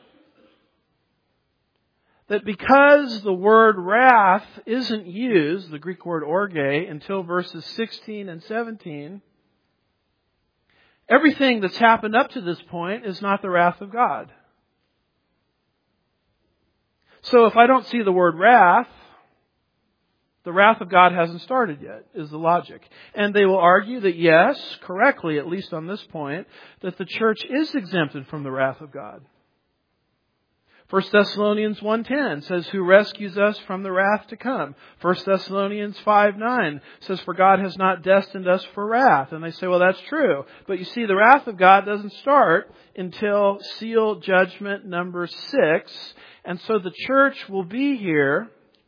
that because the word wrath isn't used, the Greek word orge, until verses 16 and 17, everything that's happened up to this point is not the wrath of God. So if I don't see the word wrath, the wrath of God hasn't started yet, is the logic. And they will argue that yes, correctly, at least on this point, that the church is exempted from the wrath of God. 1 Thessalonians 1:10 says, who rescues us from the wrath to come. 1 Thessalonians 5:9 says, for God has not destined us for wrath. And they say, well, that's true. But you see, the wrath of God doesn't start until seal judgment number 6. And so the church will be here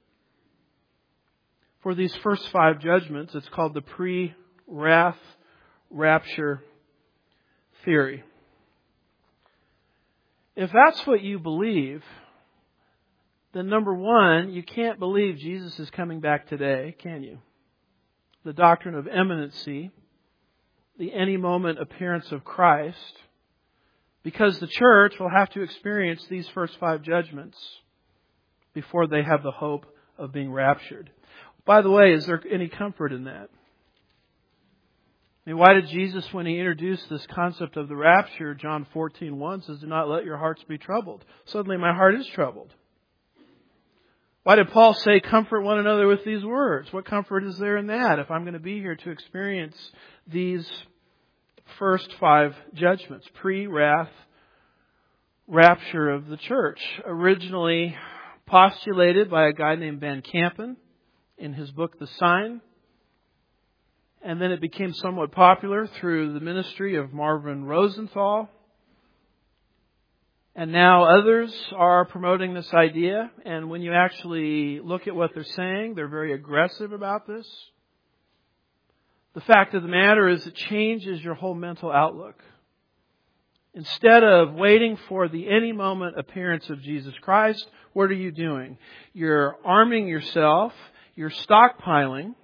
for these first 5 judgments. It's called the pre-wrath rapture theory. If that's what you believe, then number one, you can't believe Jesus is coming back today, can you? The doctrine of imminency, the any moment appearance of Christ, because the church will have to experience these first 5 judgments before they have the hope of being raptured. By the way, is there any comfort in that? I mean, why did Jesus, when He introduced this concept of the rapture, John 14:1 says, "Do not let your hearts be troubled." Suddenly my heart is troubled. Why did Paul say, "Comfort one another with these words"? What comfort is there in that if I'm going to be here to experience these first 5 judgments, pre-wrath rapture of the church, originally postulated by a guy named Van Kampen in his book, The Sign. And then it became somewhat popular through the ministry of Marvin Rosenthal. And now others are promoting this idea. And when you actually look at what they're saying, they're very aggressive about this. The fact of the matter is it changes your whole mental outlook. Instead of waiting for the any moment appearance of Jesus Christ, what are you doing? You're arming yourself. You're stockpiling.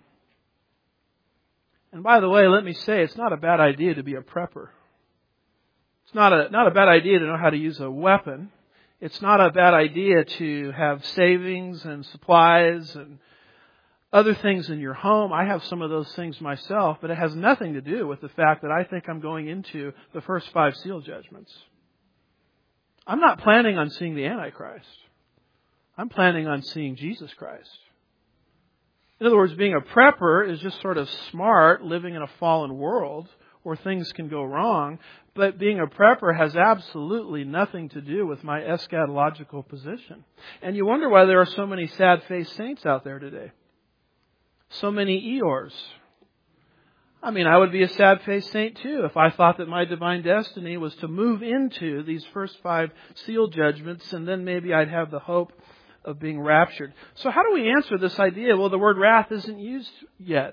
And by the way, let me say, it's not a bad idea to be a prepper. It's not a bad idea to know how to use a weapon. It's not a bad idea to have savings and supplies and other things in your home. I have some of those things myself, but it has nothing to do with the fact that I think I'm going into the first 5 seal judgments. I'm not planning on seeing the Antichrist. I'm planning on seeing Jesus Christ. In other words, being a prepper is just sort of smart, living in a fallen world where things can go wrong. But being a prepper has absolutely nothing to do with my eschatological position. And you wonder why there are so many sad-faced saints out there today. So many Eeyores. I mean, I would be a sad-faced saint too if I thought that my divine destiny was to move into these first 5 seal judgments, and then maybe I'd have the hope of being raptured. So how do we answer this idea? Well, the word wrath isn't used yet.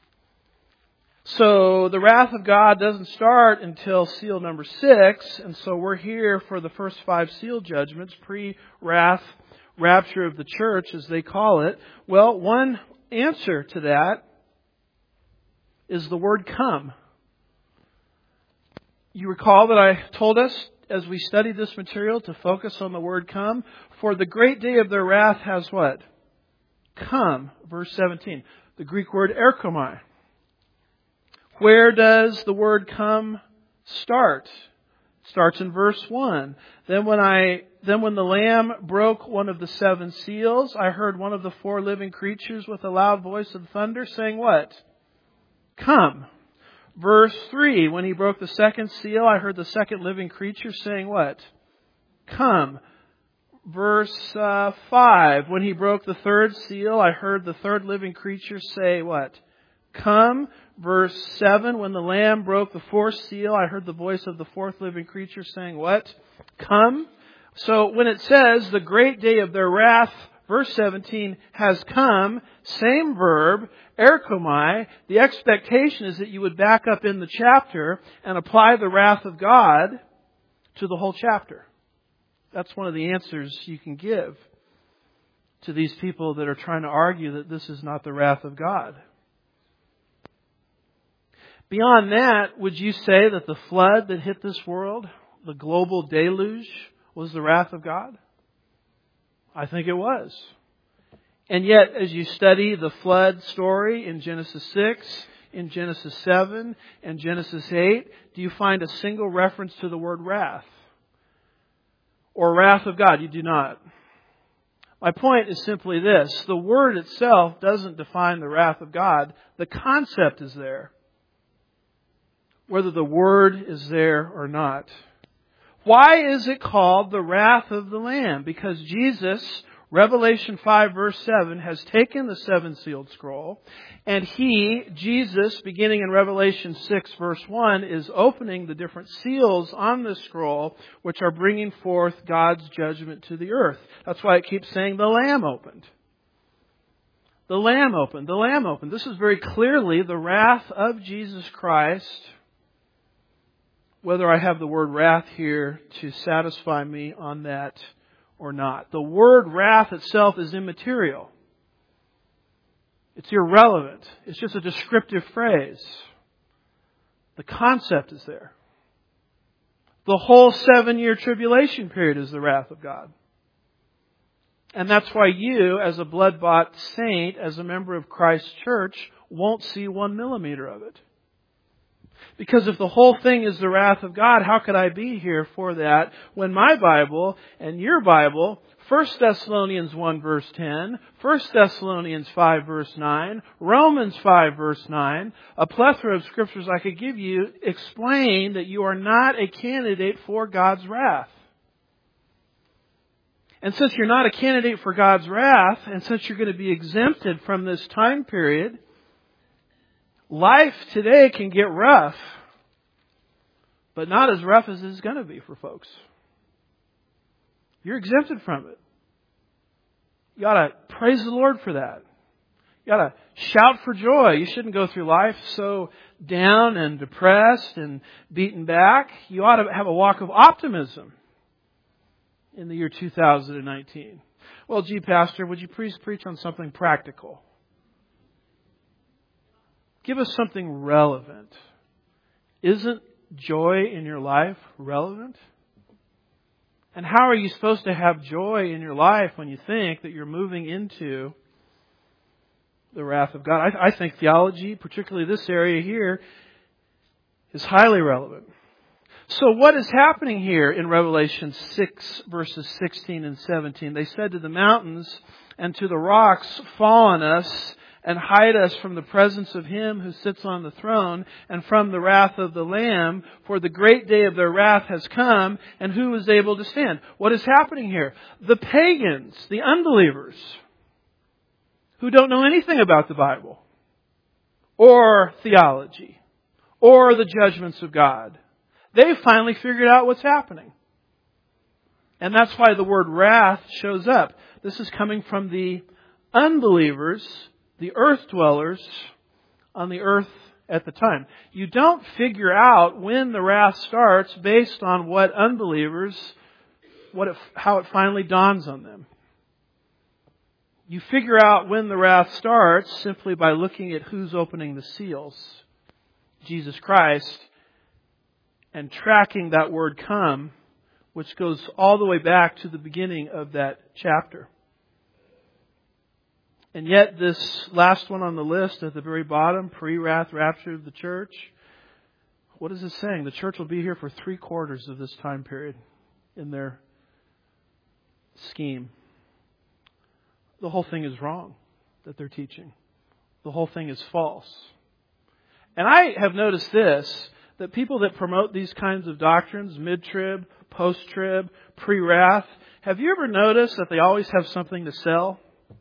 So the wrath of God doesn't start until seal number 6, and so we're here for the first 5 seal judgments, pre-wrath rapture of the church, as they call it. Well, one answer to that is the word come. You recall that I told us as we studied this material to focus on the word come. For the great day of their wrath has what? Come. Verse 17. The Greek word erchomai. Where does the word come start? It starts in verse 1. Then when the Lamb broke one of the 7 seals, I heard one of the 4 living creatures with a loud voice of thunder saying what? Come. Verse 3, when He broke the 2nd seal, I heard the 2nd living creature saying what? Come. Verse 5, when He broke the 3rd seal, I heard the 3rd living creature say what? Come. Verse 7, when the Lamb broke the 4th seal, I heard the voice of the 4th living creature saying what? Come. So when it says the great day of their wrath, verse 17, has come, same verb, erchomai, the expectation is that you would back up in the chapter and apply the wrath of God to the whole chapter. That's one of the answers you can give to these people that are trying to argue that this is not the wrath of God. Beyond that, would you say that the flood that hit this world, the global deluge, was the wrath of God? I think it was. And yet, as you study the flood story in Genesis 6, in Genesis 7, and Genesis 8, do you find a single reference to the word wrath? Or wrath of God? You do not. My point is simply this. The word itself doesn't define the wrath of God. The concept is there, whether the word is there or not. Why is it called the wrath of the Lamb? Because Jesus, Revelation 5 verse 7, has taken the 7-sealed scroll, and He, Jesus, beginning in Revelation 6 verse 1, is opening the different seals on this scroll, which are bringing forth God's judgment to the earth. That's why it keeps saying the Lamb opened. The Lamb opened. The Lamb opened. This is very clearly the wrath of Jesus Christ. Whether I have the word wrath here to satisfy me on that or not. The word wrath itself is immaterial. It's irrelevant. It's just a descriptive phrase. The concept is there. The whole 7-year tribulation period is the wrath of God. And that's why you, as a blood-bought saint, as a member of Christ's church, won't see 1 millimeter of it. Because if the whole thing is the wrath of God, how could I be here for that when my Bible and your Bible, 1 Thessalonians 1 verse 10, 1 Thessalonians 5 verse 9, Romans 5 verse 9, a plethora of scriptures I could give you explain that you are not a candidate for God's wrath. And since you're not a candidate for God's wrath, and since you're going to be exempted from this time period, life today can get rough, but not as rough as it's going to be for folks. You're exempted from it. You ought to praise the Lord for that. You ought to shout for joy. You shouldn't go through life so down and depressed and beaten back. You ought to have a walk of optimism in the year 2019. Well, gee, Pastor, would you please preach on something practical? Give us something relevant. Isn't joy in your life relevant? And how are you supposed to have joy in your life when you think that you're moving into the wrath of God? I think theology, particularly this area here, is highly relevant. So what is happening here in Revelation 6 verses 16 and 17? They said to the mountains and to the rocks, fall on us and hide us from the presence of Him who sits on the throne and from the wrath of the Lamb, for the great day of their wrath has come, and who is able to stand? What is happening here? The pagans, the unbelievers, who don't know anything about the Bible, or theology, or the judgments of God, they finally figured out what's happening. And that's why the word wrath shows up. This is coming from the unbelievers, the earth dwellers on the earth at the time. You don't figure out when the wrath starts based on what unbelievers, how it finally dawns on them. You figure out when the wrath starts simply by looking at who's opening the seals, Jesus Christ, and tracking that word come, which goes all the way back to the beginning of that chapter. And yet this last one on the list at the very bottom, pre-wrath rapture of the church, what is it saying? The church will be here for 3/4 of this time period in their scheme. The whole thing is wrong that they're teaching. The whole thing is false. And I have noticed this, that people that promote these kinds of doctrines, mid-trib, post-trib, pre-wrath, have you ever noticed that they always have something to sell?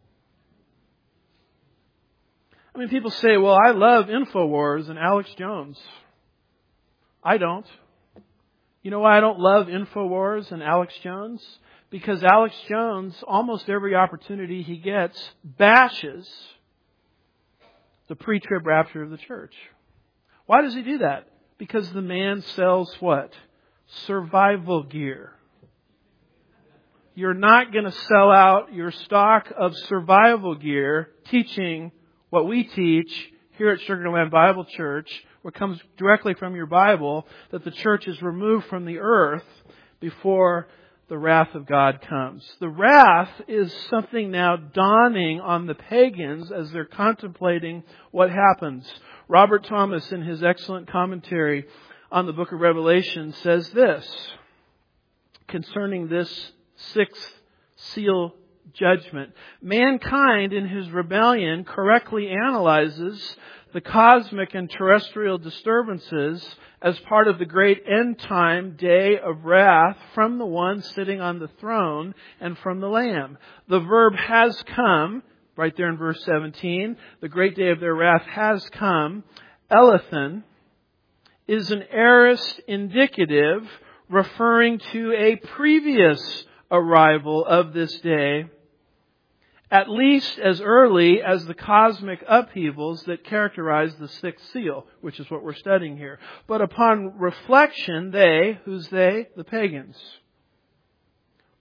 I mean, people say, well, I love InfoWars and Alex Jones. I don't. You know why I don't love InfoWars and Alex Jones? Because Alex Jones, almost every opportunity he gets, bashes the pre-trib rapture of the church. Why does he do that? Because the man sells what? Survival gear. You're not going to sell out your stock of survival gear teaching what we teach here at Sugar Land Bible Church, what comes directly from your Bible, that the church is removed from the earth before the wrath of God comes. The wrath is something now dawning on the pagans as they're contemplating what happens. Robert Thomas, in his excellent commentary on the book of Revelation, says this concerning this 6th seal judgment. Mankind in his rebellion correctly analyzes the cosmic and terrestrial disturbances as part of the great end time day of wrath from the one sitting on the throne and from the Lamb. The verb has come, right there in verse 17, the great day of their wrath has come. Elethan is an aorist indicative referring to a previous arrival of this day, at least as early as the cosmic upheavals that characterize the 6th seal, which is what we're studying here. But upon reflection, they, who's they? The pagans,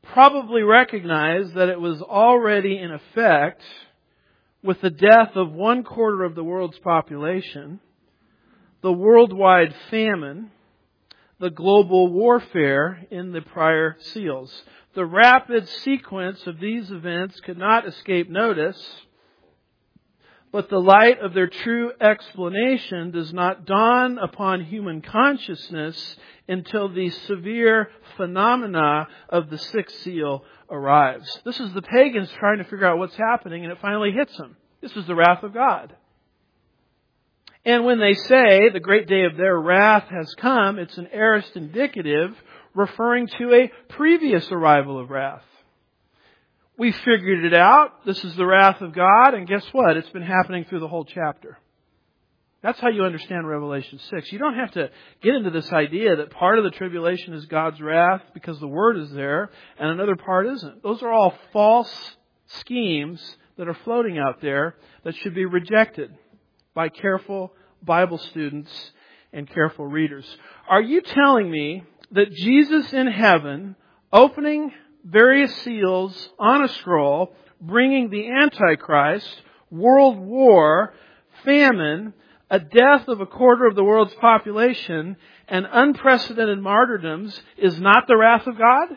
probably recognized that it was already in effect with the death of 1/4 of the world's population, the worldwide famine, the global warfare in the prior seals. The rapid sequence of these events could not escape notice, but the light of their true explanation does not dawn upon human consciousness until the severe phenomena of the sixth seal arrives. This is the pagans trying to figure out what's happening, and it finally hits them. This is the wrath of God. And when they say the great day of their wrath has come, it's an aorist indicative referring to a previous arrival of wrath. We figured it out. This is the wrath of God. And guess what? It's been happening through the whole chapter. That's how you understand Revelation 6. You don't have to get into this idea that part of the tribulation is God's wrath because the Word is there and another part isn't. Those are all false schemes that are floating out there that should be rejected by careful Bible students and careful readers. Are you telling me that Jesus in heaven, opening various seals on a scroll, bringing the Antichrist, world war, famine, a death of 1/4 of the world's population, and unprecedented martyrdoms is not the wrath of God?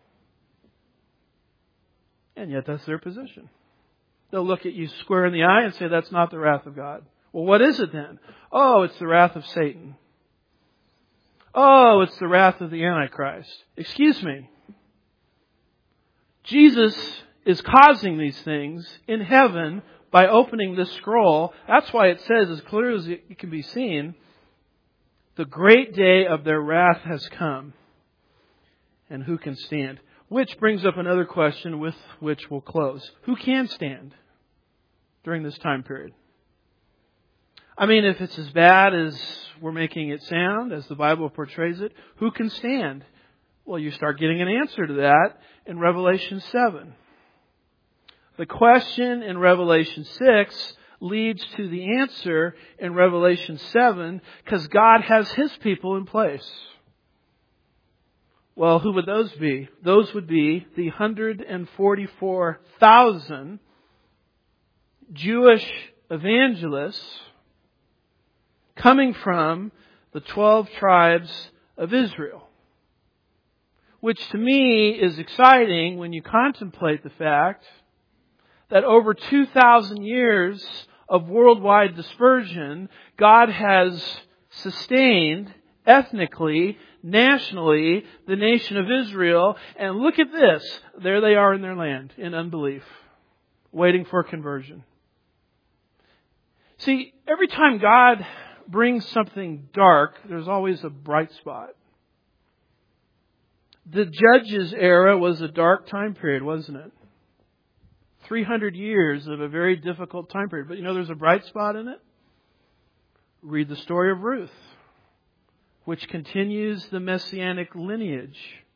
And yet that's their position. They'll look at you square in the eye and say that's not the wrath of God. Well, what is it then? Oh, it's the wrath of Satan. Oh, it's the wrath of the Antichrist. Excuse me. Jesus is causing these things in heaven by opening this scroll. That's why it says, as clear as it can be seen, the great day of their wrath has come. And who can stand? Which brings up another question with which we'll close. Who can stand during this time period? I mean, if it's as bad as we're making it sound, as the Bible portrays it, who can stand? Well, you start getting an answer to that in Revelation 7. The question in Revelation 6 leads to the answer in Revelation 7 because God has His people in place. Well, who would those be? Those would be the 144,000 Jewish evangelists coming from the 12 tribes of Israel. Which to me is exciting when you contemplate the fact that over 2,000 years of worldwide dispersion, God has sustained ethnically, nationally, the nation of Israel. And look at this. There they are in their land, in unbelief, waiting for conversion. See, every time God brings something dark, there's always a bright spot. The Judges era was a dark time period, wasn't it? 300 years of a very difficult time period. But you know there's a bright spot in it? Read the story of Ruth, which continues the messianic lineage,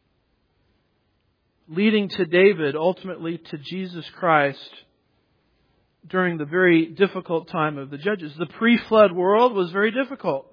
leading to David, ultimately to Jesus Christ, during the very difficult time of the Judges. The pre-flood world was very difficult.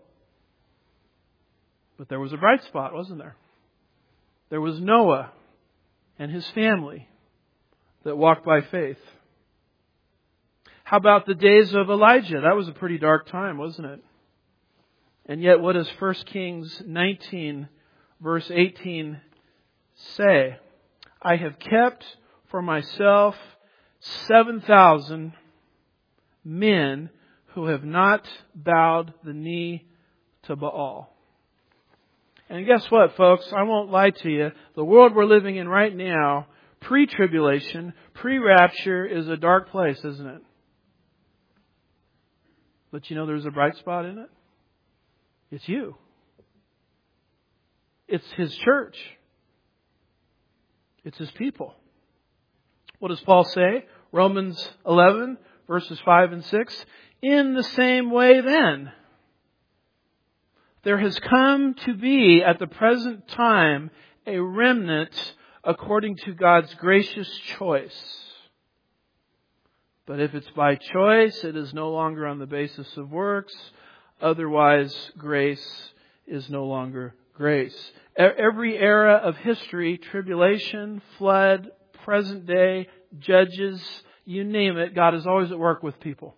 But there was a bright spot, wasn't there? There was Noah and his family that walked by faith. How about the days of Elijah? That was a pretty dark time, wasn't it? And yet what does 1 Kings 19 verse 18 say? I have kept for myself 7,000 men who have not bowed the knee to Baal. And guess what, folks? I won't lie to you. The world we're living in right now, pre-tribulation, pre-rapture, is a dark place, isn't it? But you know there's a bright spot in it? It's you. It's His church. It's His people. What does Paul say? Romans 11, verses 5 and 6. In the same way then, there has come to be at the present time a remnant according to God's gracious choice. But if it's by choice, it is no longer on the basis of works. Otherwise, grace is no longer grace. Every era of history, tribulation, flood, present day, judges, you name it, God is always at work with people.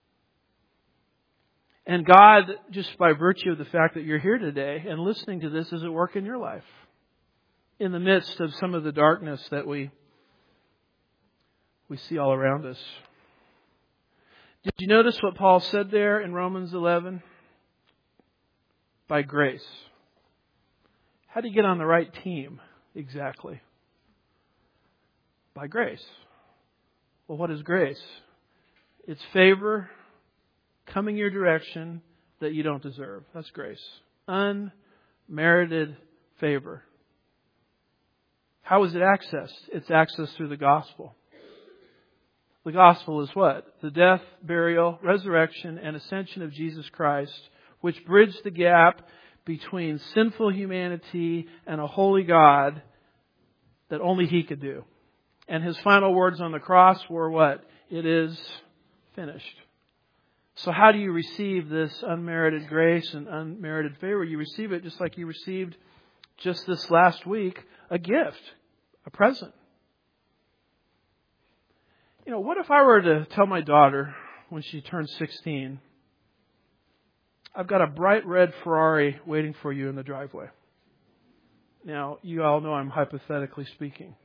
And God, just by virtue of the fact that you're here today and listening to this, is at work in your life. In the midst of some of the darkness that we see all around us. Did you notice what Paul said there in Romans 11? By grace. How do you get on the right team exactly? By grace. Well, what is grace? It's favor coming your direction that you don't deserve. That's grace. Unmerited favor. How is it accessed? It's accessed through the gospel. The gospel is what? The death, burial, resurrection, and ascension of Jesus Christ, which bridged the gap between sinful humanity and a holy God that only He could do. And His final words on the cross were what? It is finished. So how do you receive this unmerited grace and unmerited favor? You receive it just like you received just this last week, a gift, a present. You know, what if I were to tell my daughter when she turns 16, I've got a bright red Ferrari waiting for you in the driveway. Now, you all know I'm hypothetically speaking.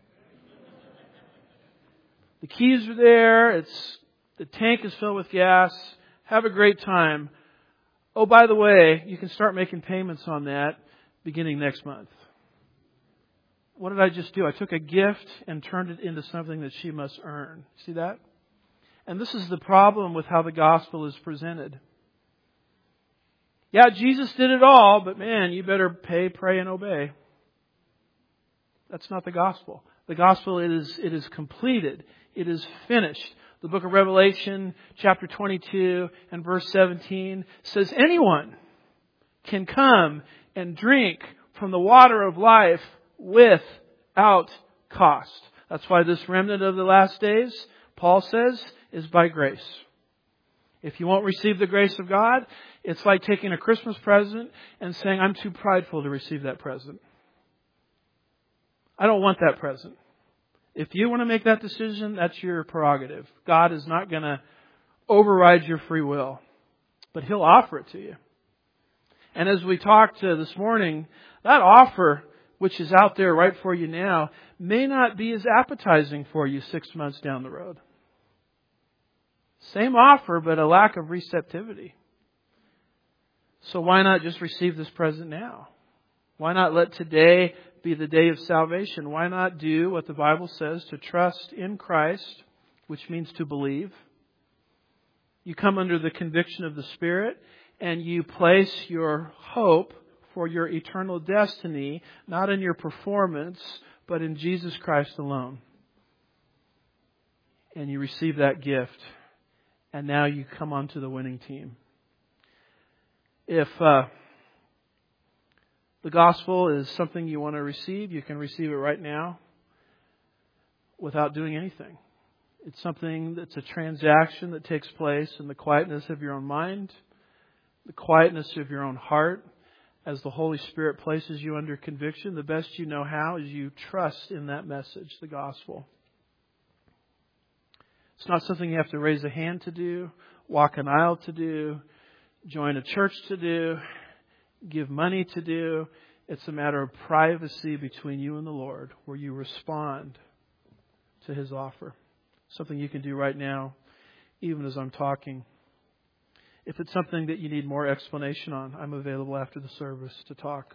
The keys are there. The tank is filled with gas. Have a great time. Oh, by the way, you can start making payments on that beginning next month. What did I just do? I took a gift and turned it into something that she must earn. See that? And this is the problem with how the gospel is presented. Yeah, Jesus did it all, but man, you better pay, pray, and obey. That's not the gospel. The gospel it is completed. It is finished. The book of Revelation, chapter 22 and verse 17 says anyone can come and drink from the water of life without cost. That's why this remnant of the last days, Paul says, is by grace. If you won't receive the grace of God, it's like taking a Christmas present and saying, I'm too prideful to receive that present. I don't want that present. If you want to make that decision, that's your prerogative. God is not going to override your free will, but He'll offer it to you. And as we talked this morning, that offer, which is out there right for you now, may not be as appetizing for you 6 months down the road. Same offer, but a lack of receptivity. So why not just receive this present now? Why not let today be the day of salvation? Why not do what the Bible says, to trust in Christ, which means to believe? You come under the conviction of the Spirit and you place your hope for your eternal destiny, not in your performance, but in Jesus Christ alone. And you receive that gift. And now you come onto the winning team. If the gospel is something you want to receive, you can receive it right now without doing anything. It's something that's a transaction that takes place in the quietness of your own mind, the quietness of your own heart. As the Holy Spirit places you under conviction, the best you know how is you trust in that message, the gospel. It's not something you have to raise a hand to do, walk an aisle to do, join a church to do, give money to do. It's a matter of privacy between you and the Lord, where you respond to His offer. Something you can do right now, even as I'm talking. If it's something that you need more explanation on, I'm available after the service to talk.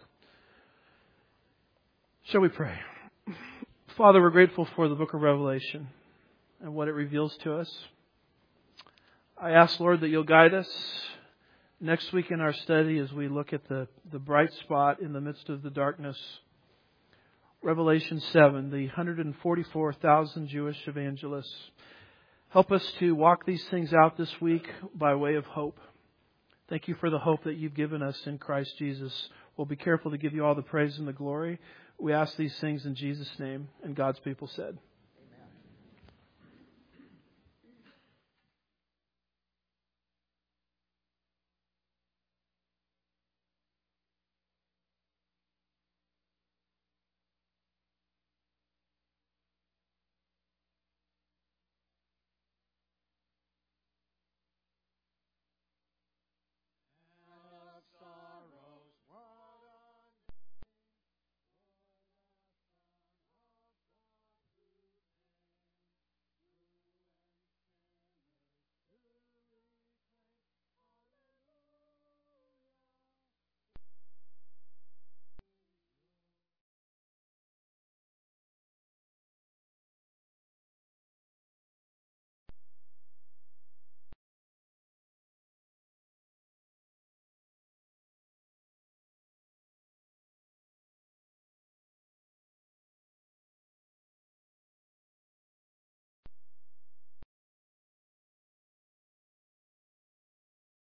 Shall we pray? Father, we're grateful for the book of Revelation and what it reveals to us. I ask, Lord, that You'll guide us next week in our study as we look at the bright spot in the midst of the darkness. Revelation 7, the 144,000 Jewish evangelists. Help us to walk these things out this week by way of hope. Thank You for the hope that You've given us in Christ Jesus. We'll be careful to give You all the praise and the glory. We ask these things in Jesus' name, and God's people said.